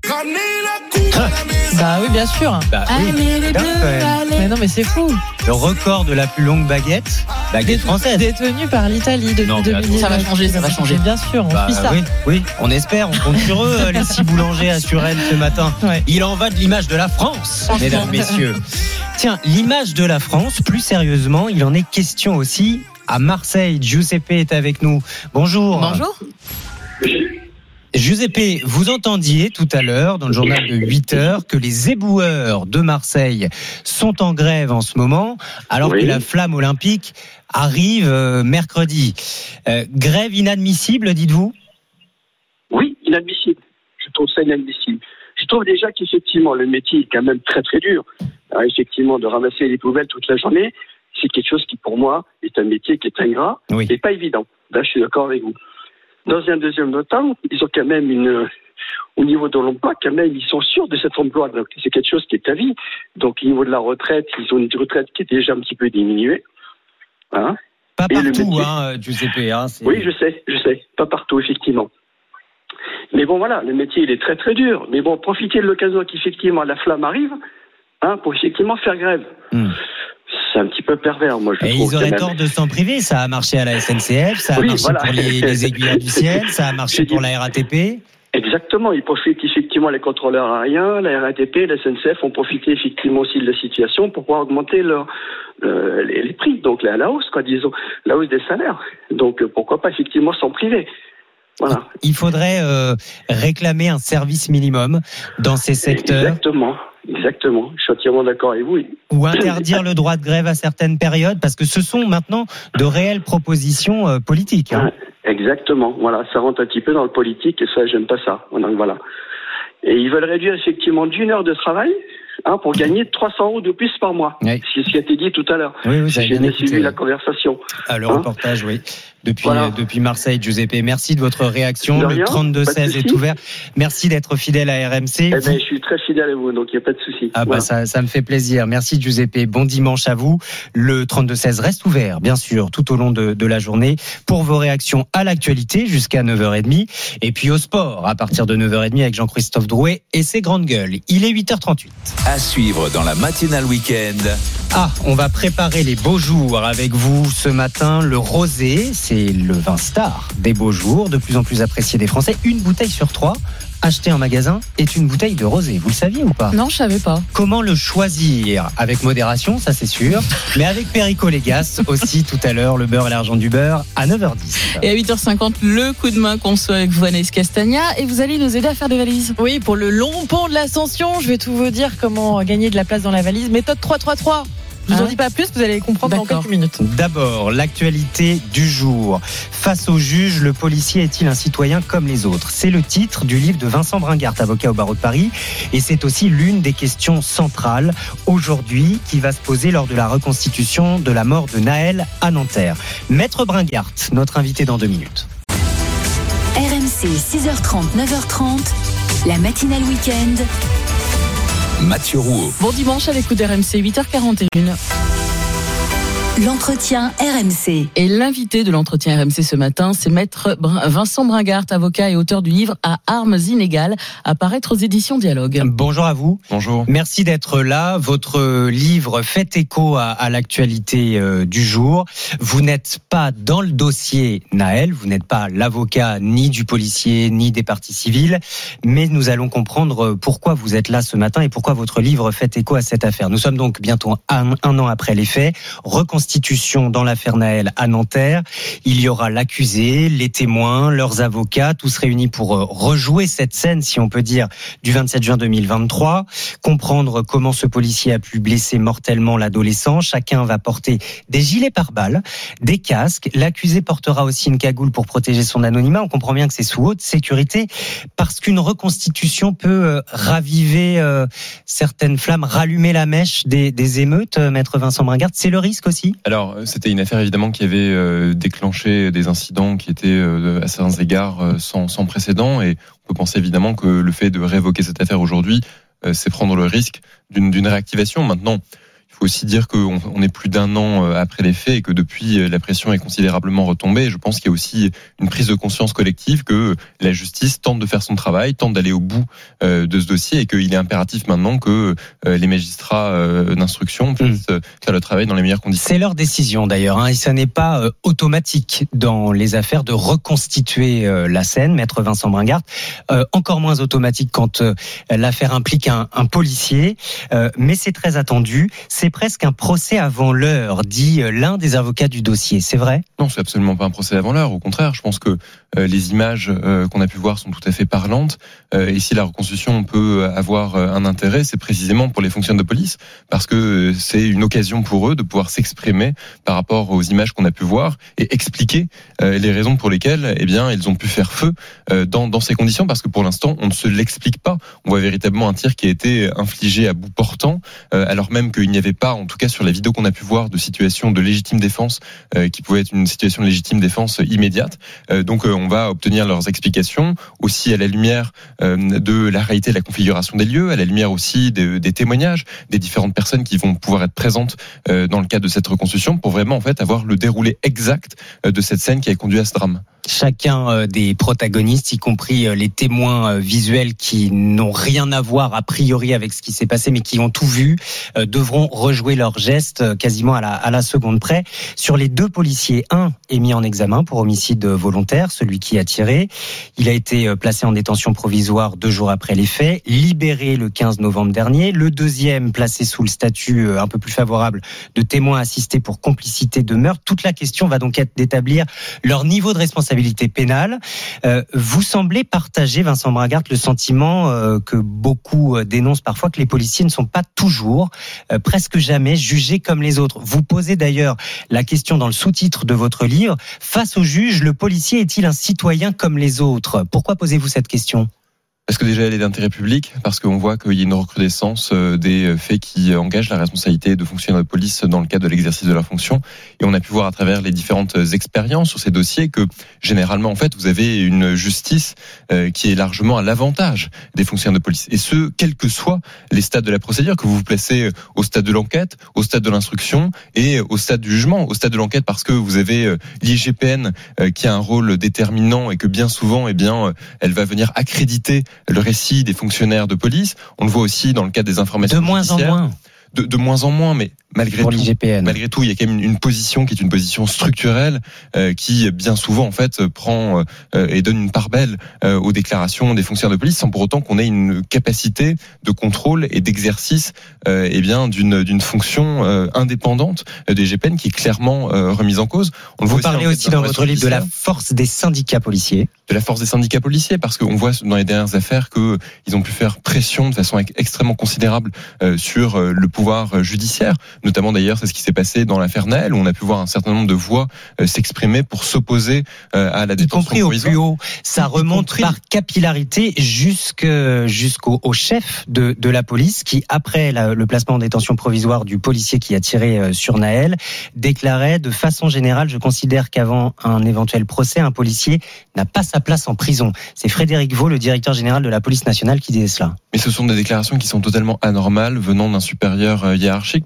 Bah oui, bien sûr. Bah oui. Allez les bleus, allez. Mais non, mais c'est fou. Le record de la plus longue baguette, baguette française. Détenu par l'Italie depuis Non, deux mille dix-neuf. Ça va changer, ça va changer. Bien sûr, on Bah, suit ça. oui, oui, on espère, on compte sur eux, les six boulangers à Suresnes ce matin. Ouais. Il en va de l'image de la France, Franchement. mesdames, messieurs. Tiens, l'image de la France, plus sérieusement, il en est question aussi à Marseille. Giuseppe est avec nous. Bonjour. Bonjour. Giuseppe, vous entendiez tout à l'heure dans le journal de huit heures que les éboueurs de Marseille sont en grève en ce moment, alors Oui. que la flamme olympique arrive euh, mercredi. Euh, grève inadmissible, dites-vous ? Oui, inadmissible. Je trouve ça inadmissible. Je trouve déjà qu'effectivement, le métier est quand même très très dur. Alors, effectivement, de ramasser les poubelles toute la journée, c'est quelque chose qui, pour moi, est un métier qui est ingrat Oui. et pas évident. Là, je suis d'accord avec vous. Dans un deuxième temps, ils ont quand même une, au niveau de l'emploi, quand même, ils sont sûrs de cet emploi. Donc, c'est quelque chose qui est à vie. Donc, au niveau de la retraite, ils ont une retraite qui est déjà un petit peu diminuée. Hein. Pas Et le partout, métier- hein, Giuseppe. Hein, c'est- Oui, je sais, je sais. Pas partout, effectivement. Mais bon, voilà, le métier, il est très, très dur. Mais bon, profiter de l'occasion qu'effectivement la flamme arrive, hein, pour effectivement faire grève. Hmm. C'est un petit peu pervers, moi, je Et trouve. ils auraient quand même. tort de s'en priver. Ça a marché à la S N C F, ça a Oui, marché voilà. pour les, les aiguilleurs du ciel, ça a marché pour la R A T P. Exactement, ils profitent effectivement, les contrôleurs aériens, la R A T P, la S N C F ont profité effectivement aussi de la situation pour pouvoir augmenter leur, euh, les, les prix, donc la, la hausse, quoi, disons, la hausse des salaires. Donc euh, pourquoi pas effectivement s'en priver. Voilà. Il faudrait euh, réclamer un service minimum dans ces secteurs. Exactement, exactement. Je suis entièrement d'accord avec vous. Ou interdire le droit de grève à certaines périodes, parce que ce sont maintenant de réelles propositions euh, politiques. Hein. Exactement, voilà, ça rentre un petit peu dans le politique et ça, j'aime pas ça. Donc voilà. Et ils veulent réduire effectivement d'une heure de travail, hein, pour gagner trois cents euros de plus par mois. Oui. C'est ce qui a été dit tout à l'heure. Oui, oui, j'avais J'ai bien bien écouté. suivi la conversation. Ah, le Hein reportage, oui. Depuis, Voilà. euh, depuis Marseille, Giuseppe. Merci de votre réaction. De Le rien, trente-deux pas de seize est souci. ouvert. Merci d'être fidèle à R M C. Eh Vous- ben, je suis très fidèle à vous, donc il n'y a pas de souci. Ah bah Voilà. ça, ça me fait plaisir. Merci Giuseppe. Bon dimanche à vous. Le trente-deux seize reste ouvert, bien sûr, tout au long de, de la journée pour vos réactions à l'actualité jusqu'à neuf heures trente et puis au sport à partir de neuf heures trente avec Jean-Christophe Drouet et ses grandes gueules. Il est huit heures trente-huit. À suivre dans la matinale week-end. Ah, on va préparer les beaux jours avec vous ce matin. Le rosé, c'est le vin star des beaux jours, de plus en plus apprécié des Français. Une bouteille sur trois achetée en magasin est une bouteille de rosé. Vous le saviez ou pas ? Non, je savais pas. Comment le choisir ? Avec modération, ça c'est sûr, mais avec Perico Légas aussi tout à l'heure, le beurre et l'argent du beurre à neuf heures dix. Et à huit heures cinquante, le coup de main qu'on soit avec vous, Anaïs Castagna. Et vous allez nous aider à faire des valises. Oui, pour le long pont de l'Ascension, je vais tout vous dire comment gagner de la place dans la valise. Méthode trois trois trois. Je vous en dis pas plus, vous allez comprendre dans quelques minutes. D'abord, l'actualité du jour. Face au juge, le policier est-il un citoyen comme les autres ? C'est le titre du livre de Vincent Bringart, avocat au barreau de Paris. Et c'est aussi l'une des questions centrales aujourd'hui qui va se poser lors de la reconstitution de la mort de Naël à Nanterre. Maître Bringart, notre invité dans deux minutes. R M C, six heures trente, neuf heures trente, la matinale week-end. Mathieu Rouault. Bon dimanche à l'écoute d'R M C, huit heures quarante et une. L'entretien R M C. Et l'invité de l'entretien R M C ce matin, c'est maître Vincent Bringart, avocat et auteur du livre À armes inégales, à paraître aux éditions Dialogue. Bonjour à vous. Bonjour. Merci d'être là. Votre livre fait écho à, à l'actualité euh, du jour. Vous n'êtes pas dans le dossier Nahel, vous n'êtes pas l'avocat ni du policier ni des parties civiles, mais nous allons comprendre pourquoi vous êtes là ce matin et pourquoi votre livre fait écho à cette affaire. Nous sommes donc bientôt un, un an après les faits. Reconstitution dans l'affaire Nahel à Nanterre. Il y aura l'accusé, les témoins, leurs avocats, tous réunis pour rejouer cette scène, si on peut dire, du vingt-sept juin deux mille vingt-trois. Comprendre comment ce policier a pu blesser mortellement l'adolescent. Chacun va porter des gilets pare-balles, des casques. L'accusé portera aussi une cagoule pour protéger son anonymat. On comprend bien que c'est sous haute sécurité parce qu'une reconstitution peut raviver euh, certaines flammes, rallumer la mèche des, des émeutes, maître Vincent Bringart. C'est le risque aussi ? Alors, c'était une affaire évidemment qui avait euh, déclenché des incidents qui étaient euh, à certains égards euh, sans, sans précédent, et on peut penser évidemment que le fait de révoquer cette affaire aujourd'hui, euh, c'est prendre le risque d'une, d'une réactivation. Maintenant, il faut aussi dire qu'on on est plus d'un an après les faits et que depuis, la pression est considérablement retombée. Je pense qu'il y a aussi une prise de conscience collective que la justice tente de faire son travail, tente d'aller au bout de ce dossier, et qu'il est impératif maintenant que les magistrats d'instruction puissent mmh. faire le travail dans les meilleures conditions. C'est leur décision d'ailleurs, hein, et ça n'est pas euh, automatique dans les affaires de reconstituer euh, la scène, maître Vincent Bringart. Euh, encore moins automatique quand euh, l'affaire implique un, un policier, euh, mais c'est très attendu. C'est presque un procès avant l'heure, dit l'un des avocats du dossier. C'est vrai ? Non, c'est absolument pas un procès avant l'heure. Au contraire, je pense que euh, les images euh, qu'on a pu voir sont tout à fait parlantes. Euh, et si la reconstitution peut avoir un intérêt, c'est précisément pour les fonctionnaires de police, parce que c'est une occasion pour eux de pouvoir s'exprimer par rapport aux images qu'on a pu voir et expliquer euh, les raisons pour lesquelles, eh bien, ils ont pu faire feu euh, dans, dans ces conditions. Parce que pour l'instant, on ne se l'explique pas. On voit véritablement un tir qui a été infligé à bout portant, euh, alors même qu'il n'y avait pas, en tout cas sur la vidéo qu'on a pu voir, de situation de légitime défense euh, qui pouvait être une situation de légitime défense immédiate. Euh, donc euh, on va obtenir leurs explications, aussi à la lumière euh, de la réalité de la configuration des lieux, à la lumière aussi de, des témoignages des différentes personnes qui vont pouvoir être présentes euh, dans le cadre de cette reconstitution, pour vraiment en fait avoir le déroulé exact euh, de cette scène qui a conduit à ce drame. Chacun des protagonistes, y compris les témoins visuels qui n'ont rien à voir a priori avec ce qui s'est passé, mais qui ont tout vu, devront rejouer leurs gestes quasiment à la, à la seconde près. Sur les deux policiers, un est mis en examen pour homicide volontaire, celui qui a tiré. Il a été placé en détention provisoire deux jours après les faits, libéré le quinze novembre dernier. Le deuxième, placé sous le statut un peu plus favorable de témoin assisté pour complicité de meurtre. Toute la question va donc être d'établir leur niveau de responsabilité pénale. Euh, vous semblez partager, Vincent Bringart, le sentiment euh, que beaucoup euh, dénoncent parfois, que les policiers ne sont pas toujours, euh, presque jamais, jugés comme les autres. Vous posez d'ailleurs la question dans le sous-titre de votre livre, face au juge, le policier est-il un citoyen comme les autres ? Pourquoi posez-vous cette question ? Parce que déjà elle est d'intérêt public, parce qu'on voit qu'il y a une recrudescence des faits qui engagent la responsabilité de fonctionnaires de police dans le cadre de l'exercice de leur fonction. Et on a pu voir à travers les différentes expériences sur ces dossiers que généralement en fait vous avez une justice qui est largement à l'avantage des fonctionnaires de police. Et ce, quels que soient les stades de la procédure, que vous vous placez au stade de l'enquête, au stade de l'instruction et au stade du jugement. Au stade de l'enquête parce que vous avez l'I G P N qui a un rôle déterminant et que bien souvent, eh bien, elle va venir accréditer le récit des fonctionnaires de police. On le voit aussi dans le cadre des informations de moins judiciaires. en moins. De, de moins en moins, mais malgré pour tout, l'I G P N. malgré tout, il y a quand même une, une position qui est une position structurelle euh, qui bien souvent en fait prend euh, et donne une part belle euh, aux déclarations des fonctionnaires de police, sans pour autant qu'on ait une capacité de contrôle et d'exercice euh, eh bien d'une d'une fonction euh, indépendante des G P N qui est clairement euh, remise en cause. On Vous le voit parlez aussi, aussi dans votre livre de la force des syndicats policiers. De la force des syndicats policiers, parce qu'on voit dans les dernières affaires que ils ont pu faire pression de façon extrêmement considérable euh, sur euh, le pouvoir judiciaire, notamment d'ailleurs c'est ce qui s'est passé dans l'affaire Nahel, où on a pu voir un certain nombre de voix euh, s'exprimer pour s'opposer euh, à la détention provisoire. Y compris au plus haut, ça y remonte compris... par capillarité jusque, jusqu'au au chef de, de la police qui, après la, le placement en détention provisoire du policier qui a tiré euh, sur Nahel, déclarait de façon générale, je considère qu'avant un éventuel procès, un policier n'a pas sa place en prison. C'est Frédéric Vaux, le directeur général de la police nationale, qui disait cela. Mais ce sont des déclarations qui sont totalement anormales venant d'un supérieur hiérarchique, parce que déjà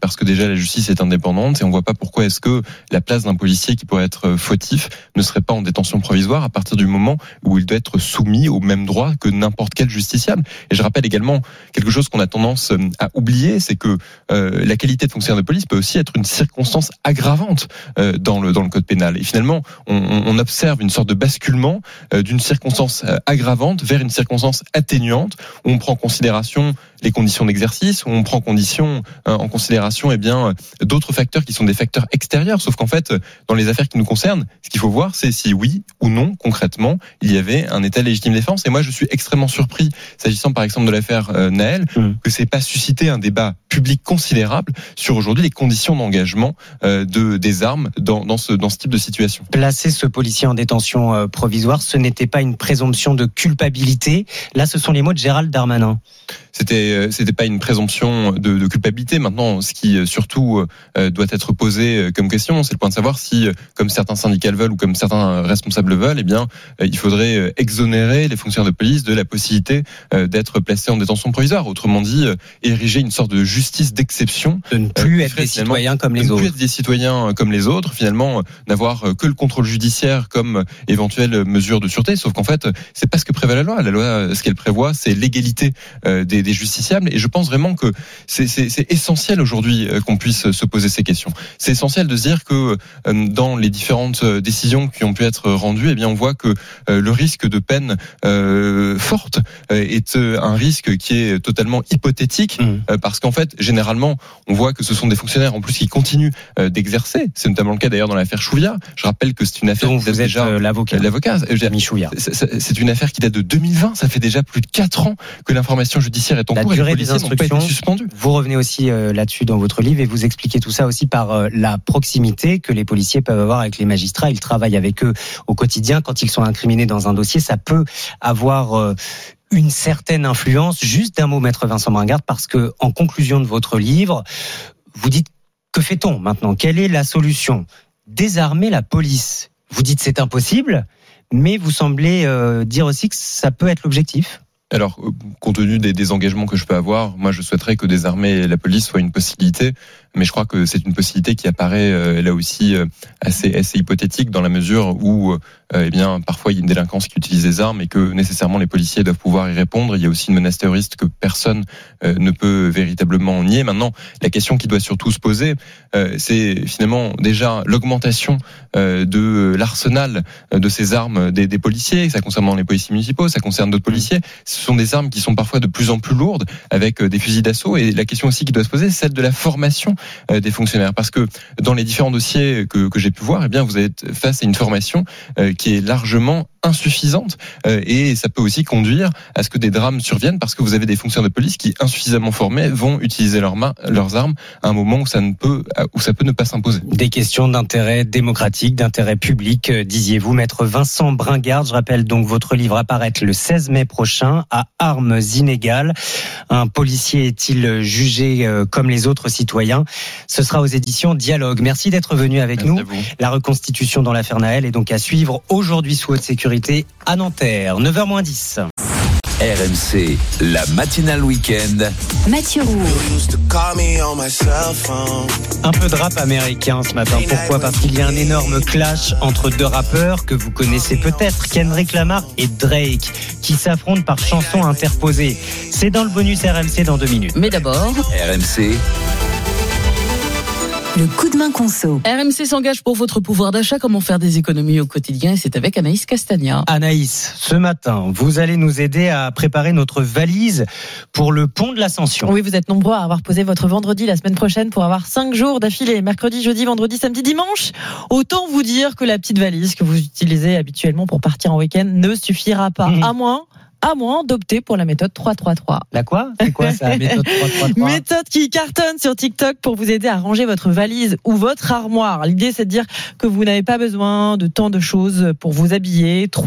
déjà la justice est indépendante et on voit pas pourquoi est-ce que la place d'un policier qui pourrait être fautif ne serait pas en détention provisoire à partir du moment où il doit être soumis aux mêmes droits que n'importe quel justiciable. Et je rappelle également quelque chose qu'on a tendance à oublier, c'est que euh, la qualité de fonctionnaire de police peut aussi être une circonstance aggravante euh, dans le dans le code pénal. Et finalement, on, on observe une sorte de basculement euh, d'une circonstance aggravante vers une circonstance atténuante où on prend en considération les conditions d'exercice, où on prend en condition euh, en considération eh bien d'autres facteurs qui sont des facteurs extérieurs. Sauf qu'en fait, dans les affaires qui nous concernent, ce qu'il faut voir, c'est si oui ou non concrètement il y avait un état de légitime défense. Et moi, je suis extrêmement surpris, s'agissant par exemple de l'affaire euh, Naël, mmh. que c'est pas suscité un débat public considérable sur aujourd'hui les conditions d'engagement euh, de des armes dans dans ce dans ce type de situation. Placer ce policier en détention euh, provisoire, ce n'était pas une présomption de culpabilité. Là, ce sont les mots de Gérald Darmanin. C'était c'était pas une présomption de, de culpabilité. Maintenant, ce qui surtout euh, doit être posé comme question, c'est le point de savoir si, comme certains syndicats le veulent ou comme certains responsables le veulent, eh bien, euh, il faudrait exonérer les fonctionnaires de police de la possibilité euh, d'être placés en détention provisoire. Autrement dit, euh, ériger une sorte de justice d'exception, de ne plus euh, être des citoyens comme les autres, de ne plus être des citoyens comme les autres. Finalement, euh, n'avoir que le contrôle judiciaire comme éventuelle mesure de sûreté. Sauf qu'en fait, c'est pas ce que prévoit la loi. La loi, ce qu'elle prévoit, c'est l'égalité euh, des des justiciables, et je pense vraiment que c'est, c'est, c'est essentiel aujourd'hui qu'on puisse se poser ces questions. C'est essentiel de se dire que dans les différentes décisions qui ont pu être rendues, eh bien on voit que le risque de peine euh, forte est un risque qui est totalement hypothétique, mmh. parce qu'en fait, généralement, on voit que ce sont des fonctionnaires en plus qui continuent d'exercer. C'est notamment le cas d'ailleurs dans l'affaire Chouviat. Je rappelle que c'est une affaire dont qui date vous êtes déjà l'avocat, l'avocat, Jérémy Chouviat. C'est, c'est une affaire qui date de deux mille vingt. Ça fait déjà plus de quatre ans que l'information judiciaire est en la cours durée et les des instructions suspendus. Vous revenez aussi euh, là-dessus dans votre livre et vous expliquez tout ça aussi par euh, la proximité que les policiers peuvent avoir avec les magistrats. Ils travaillent avec eux au quotidien. Quand ils sont incriminés dans un dossier, ça peut avoir euh, une certaine influence. Juste d'un mot, maître Vincent Bringard, parce que en conclusion de votre livre, vous dites que fait-on maintenant ? Quelle est la solution ? Désarmer la police. Vous dites c'est impossible, mais vous semblez euh, dire aussi que ça peut être l'objectif. Alors, compte tenu des, des engagements que je peux avoir, moi je souhaiterais que désarmer la police soit une possibilité, mais je crois que c'est une possibilité qui apparaît euh, là aussi euh, assez, assez hypothétique dans la mesure où euh, eh bien, parfois il y a une délinquance qui utilise des armes et que nécessairement les policiers doivent pouvoir y répondre. Il y a aussi une menace terroriste que personne euh, ne peut véritablement nier. Maintenant, la question qui doit surtout se poser, euh, c'est finalement déjà l'augmentation euh, de l'arsenal de ces armes des, des policiers. Ça concerne les policiers municipaux, ça concerne d'autres policiers. Ce sont des armes qui sont parfois de plus en plus lourdes avec des fusils d'assaut. Et la question aussi qui doit se poser, c'est celle de la formation des fonctionnaires. Parce que dans les différents dossiers que, que j'ai pu voir, eh bien, vous êtes face à une formation qui est largement insuffisante et ça peut aussi conduire à ce que des drames surviennent parce que vous avez des fonctionnaires de police qui, insuffisamment formés, vont utiliser leurs, mains, leurs armes à un moment où ça ne peut, où ça peut ne pas s'imposer. Des questions d'intérêt démocratique, d'intérêt public, disiez-vous, maître Vincent Bringard. Je rappelle donc votre livre apparaît le seize mai prochain à Armes inégales. Un policier est-il jugé comme les autres citoyens ? Ce sera aux éditions Dialogue. Merci d'être venu avec Merci nous. La reconstitution dans l'affaire Naël est donc à suivre aujourd'hui sous haute sécurité à Nanterre. neuf heures moins dix. R M C, la matinale week-end. Mathieu Roux. Un peu de rap américain ce matin. Pourquoi ? Parce qu'il y a un énorme clash entre deux rappeurs que vous connaissez peut-être, Kendrick Lamar et Drake, qui s'affrontent par chansons interposées. C'est dans le bonus R M C dans deux minutes. Mais d'abord, R M C. Le coup de main conso. R M C s'engage pour votre pouvoir d'achat, comment faire des économies au quotidien, et c'est avec Anaïs Castagna. Anaïs, ce matin, vous allez nous aider à préparer notre valise pour le pont de l'Ascension. Oui, vous êtes nombreux à avoir posé votre vendredi la semaine prochaine pour avoir cinq jours d'affilée, mercredi, jeudi, vendredi, samedi, dimanche. Autant vous dire que la petite valise que vous utilisez habituellement pour partir en week-end ne suffira pas, mmh. à moins... à moins d'opter pour la méthode trois trois trois. La quoi ? C'est quoi ça, la méthode trois trois trois ? Méthode qui cartonne sur TikTok pour vous aider à ranger votre valise ou votre armoire. L'idée, c'est de dire que vous n'avez pas besoin de tant de choses pour vous habiller. trois O.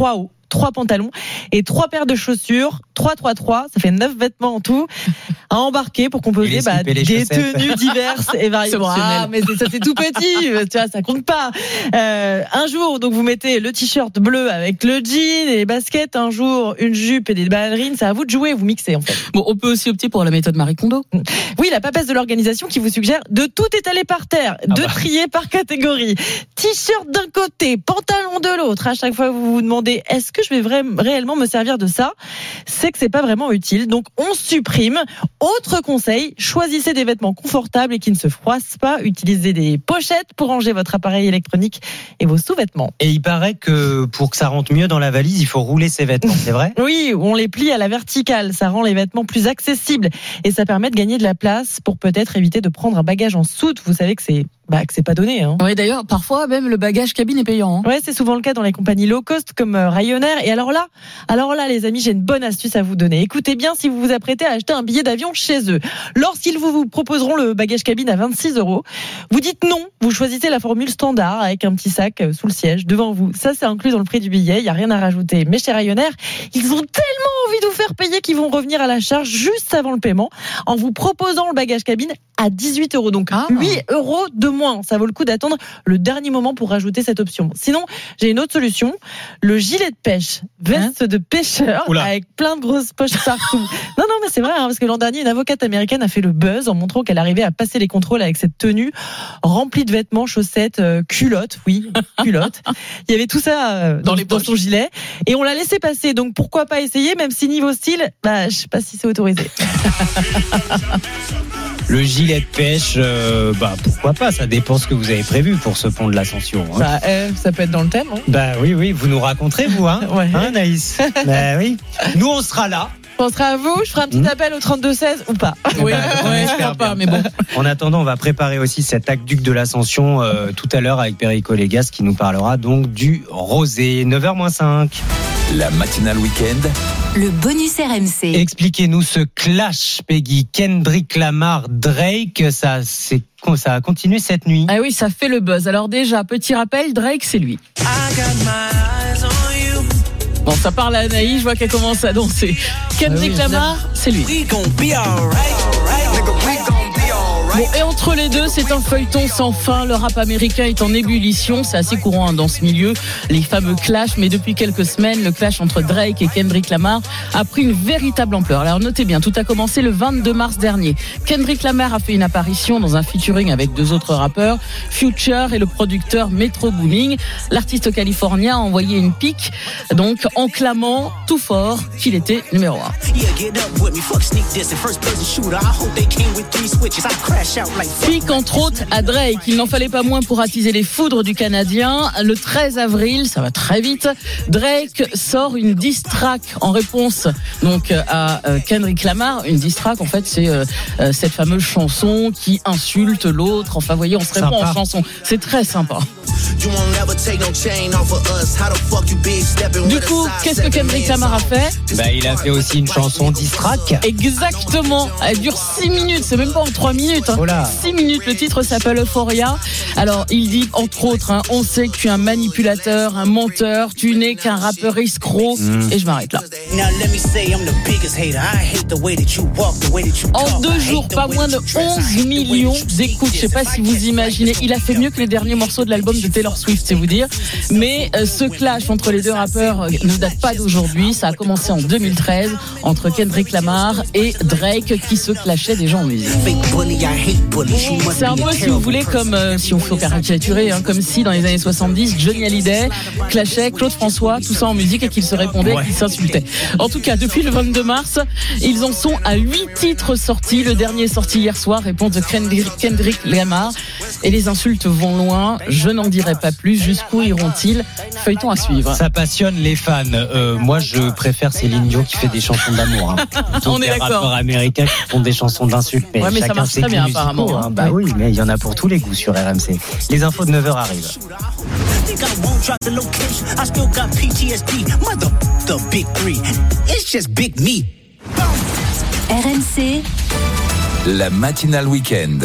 trois pantalons et trois paires de chaussures. trois, trois, trois, ça fait neuf vêtements en tout à embarquer pour composer bah, des chaussettes. Tenues diverses et variées. Ah, mais c'est, ça c'est tout petit, tu vois, ça compte pas. Euh, un jour, donc vous mettez le t-shirt bleu avec le jean et les baskets. Un jour, une jupe et des ballerines. C'est à vous de jouer, vous mixez en fait. Bon, on peut aussi opter pour la méthode Marie Kondo. Oui, la papesse de l'organisation qui vous suggère de tout étaler par terre, ah de bah. trier par catégorie. T-shirt d'un côté, pantalon de l'autre. À chaque fois, vous vous demandez, est-ce que je vais vraiment, réellement me servir de ça? C'est que c'est pas vraiment utile. Donc, on supprime. Autre conseil, choisissez des vêtements confortables et qui ne se froissent pas. Utilisez des pochettes pour ranger votre appareil électronique et vos sous-vêtements. Et il paraît que pour que ça rentre mieux dans la valise, il faut rouler ses vêtements, c'est vrai? Oui, on les plie à la verticale. Ça rend les vêtements plus accessibles et ça permet de gagner de la place pour peut-être éviter de prendre un bagage en soute. Vous savez que c'est Bah, que c'est pas donné. Hein. Oui, d'ailleurs, parfois même le bagage cabine est payant. Hein. Ouais, c'est souvent le cas dans les compagnies low cost comme Ryanair. Et alors là, alors là, les amis, j'ai une bonne astuce à vous donner. Écoutez bien si vous vous apprêtez à acheter un billet d'avion chez eux. Lorsqu'ils vous, vous proposeront le bagage cabine à vingt-six euros, vous dites non. Vous choisissez la formule standard avec un petit sac sous le siège devant vous. Ça, c'est inclus dans le prix du billet. Il y a rien à rajouter. Mais chez Ryanair, ils ont tellement envie de vous faire payer qu'ils vont revenir à la charge juste avant le paiement en vous proposant le bagage cabine à dix-huit euros. Donc ah. huit euros de moins. Ça vaut le coup d'attendre le dernier moment pour rajouter cette option. Sinon, j'ai une autre solution. Le gilet de pêche, veste hein de pêcheur Oula. Avec plein de grosses poches partout. Non, non, mais c'est vrai, hein, parce que l'an dernier, une avocate américaine a fait le buzz en montrant qu'elle arrivait à passer les contrôles avec cette tenue remplie de vêtements, chaussettes, euh, culottes, oui, culottes. Il y avait tout ça euh, dans, dans, les dans son gilet. Et on l'a laissé passer. Donc pourquoi pas essayer, même si niveau style, bah, je sais pas si c'est autorisé. Le gilet de pêche, euh, bah pourquoi pas, ça dépend ce que vous avez prévu pour ce pont de l'Ascension. Hein. Bah, euh, ça peut être dans le thème. Hein. Bah oui, oui, vous nous raconterez, vous, hein, ouais. hein Naïs. Bah oui. Nous, on sera là. Je penserai à vous, je ferai un petit mmh. appel au trente-deux seize ou pas. Oui, bah, ouais, je crois pas, mais bon. En attendant, on va préparer aussi cet aqueduc de l'Ascension euh, tout à l'heure avec Perico Légas qui nous parlera donc du rosé. neuf heures moins cinq. La matinale week-end. Le bonus R M C. Expliquez-nous ce clash, Peggy. Kendrick Lamar, Drake, ça, c'est, ça a continué cette nuit. Ah oui, ça fait le buzz. Alors déjà, petit rappel, Drake, c'est lui. Bon, ça parle à Anaïs, je vois qu'elle commence à danser. Kendrick ah oui, Lamar, c'est lui. Bon, et entre les deux, c'est un feuilleton sans fin. Le rap américain est en ébullition. C'est assez courant hein, dans ce milieu, les fameux clashs. Mais depuis quelques semaines, le clash entre Drake et Kendrick Lamar a pris une véritable ampleur. Alors notez bien, tout a commencé le vingt-deux mars dernier. Kendrick Lamar a fait une apparition dans un featuring avec deux autres rappeurs, Future et le producteur Metro Boomin. L'artiste californien a envoyé une pique, donc en clamant tout fort qu'il était numéro un. Pique entre autres à Drake. Il n'en fallait pas moins pour attiser les foudres du Canadien. Le treize avril, ça va très vite, Drake sort une diss track en réponse donc à Kendrick Lamar. Une diss track, en fait, c'est euh, cette fameuse chanson qui insulte l'autre. Enfin, vous voyez, on se répond en chanson. C'est très sympa. Du coup, qu'est-ce que Kendrick Lamar a fait ? Bah, il a fait aussi une chanson diss track. Exactement. Elle dure six minutes. C'est même pas en trois minutes. Hein. Oh six minutes. Le titre s'appelle Euphoria. Alors, il dit, entre autres, hein, on sait que tu es un manipulateur, un menteur. Tu n'es qu'un rappeur escroc. Mm. Et je m'arrête là. En deux jours, pas moins de onze millions d'écoutes. Je sais pas si vous imaginez. Il a fait mieux que les derniers morceaux de l'album de Taylor Swift, c'est vous dire. Mais euh, ce clash entre les deux rappeurs euh, ne date pas d'aujourd'hui. Ça a commencé en deux mille treize entre Kendrick Lamar et Drake qui se clashaient déjà en musique. C'est un peu, si vous voulez, comme euh, si on faut caricaturer, hein, comme si dans les années soixante-dix, Johnny Hallyday clashait Claude François, tout ça en musique et qu'ils se répondaient, ouais. qu'ils s'insultaient. En tout cas, depuis le vingt-deux mars, ils en sont à huit titres sortis. Le dernier est sorti hier soir, réponse de Kendrick Lamar. Et les insultes vont loin. Je n'en dirai pas plus. Jusqu'où iront-ils ? Feuilleton à suivre. Ça passionne les fans. Euh, moi, je préfère Céline Dion qui fait des chansons d'amour. Hein. On est d'accord. Les rappeurs américains qui font des chansons d'insultes. Mais, ouais, mais ça marche très bien, apparemment. Hein. Bah oui, mais il y en a pour tous les goûts sur R M C. Les infos de neuf heures arrivent. R M C. La matinale week-end.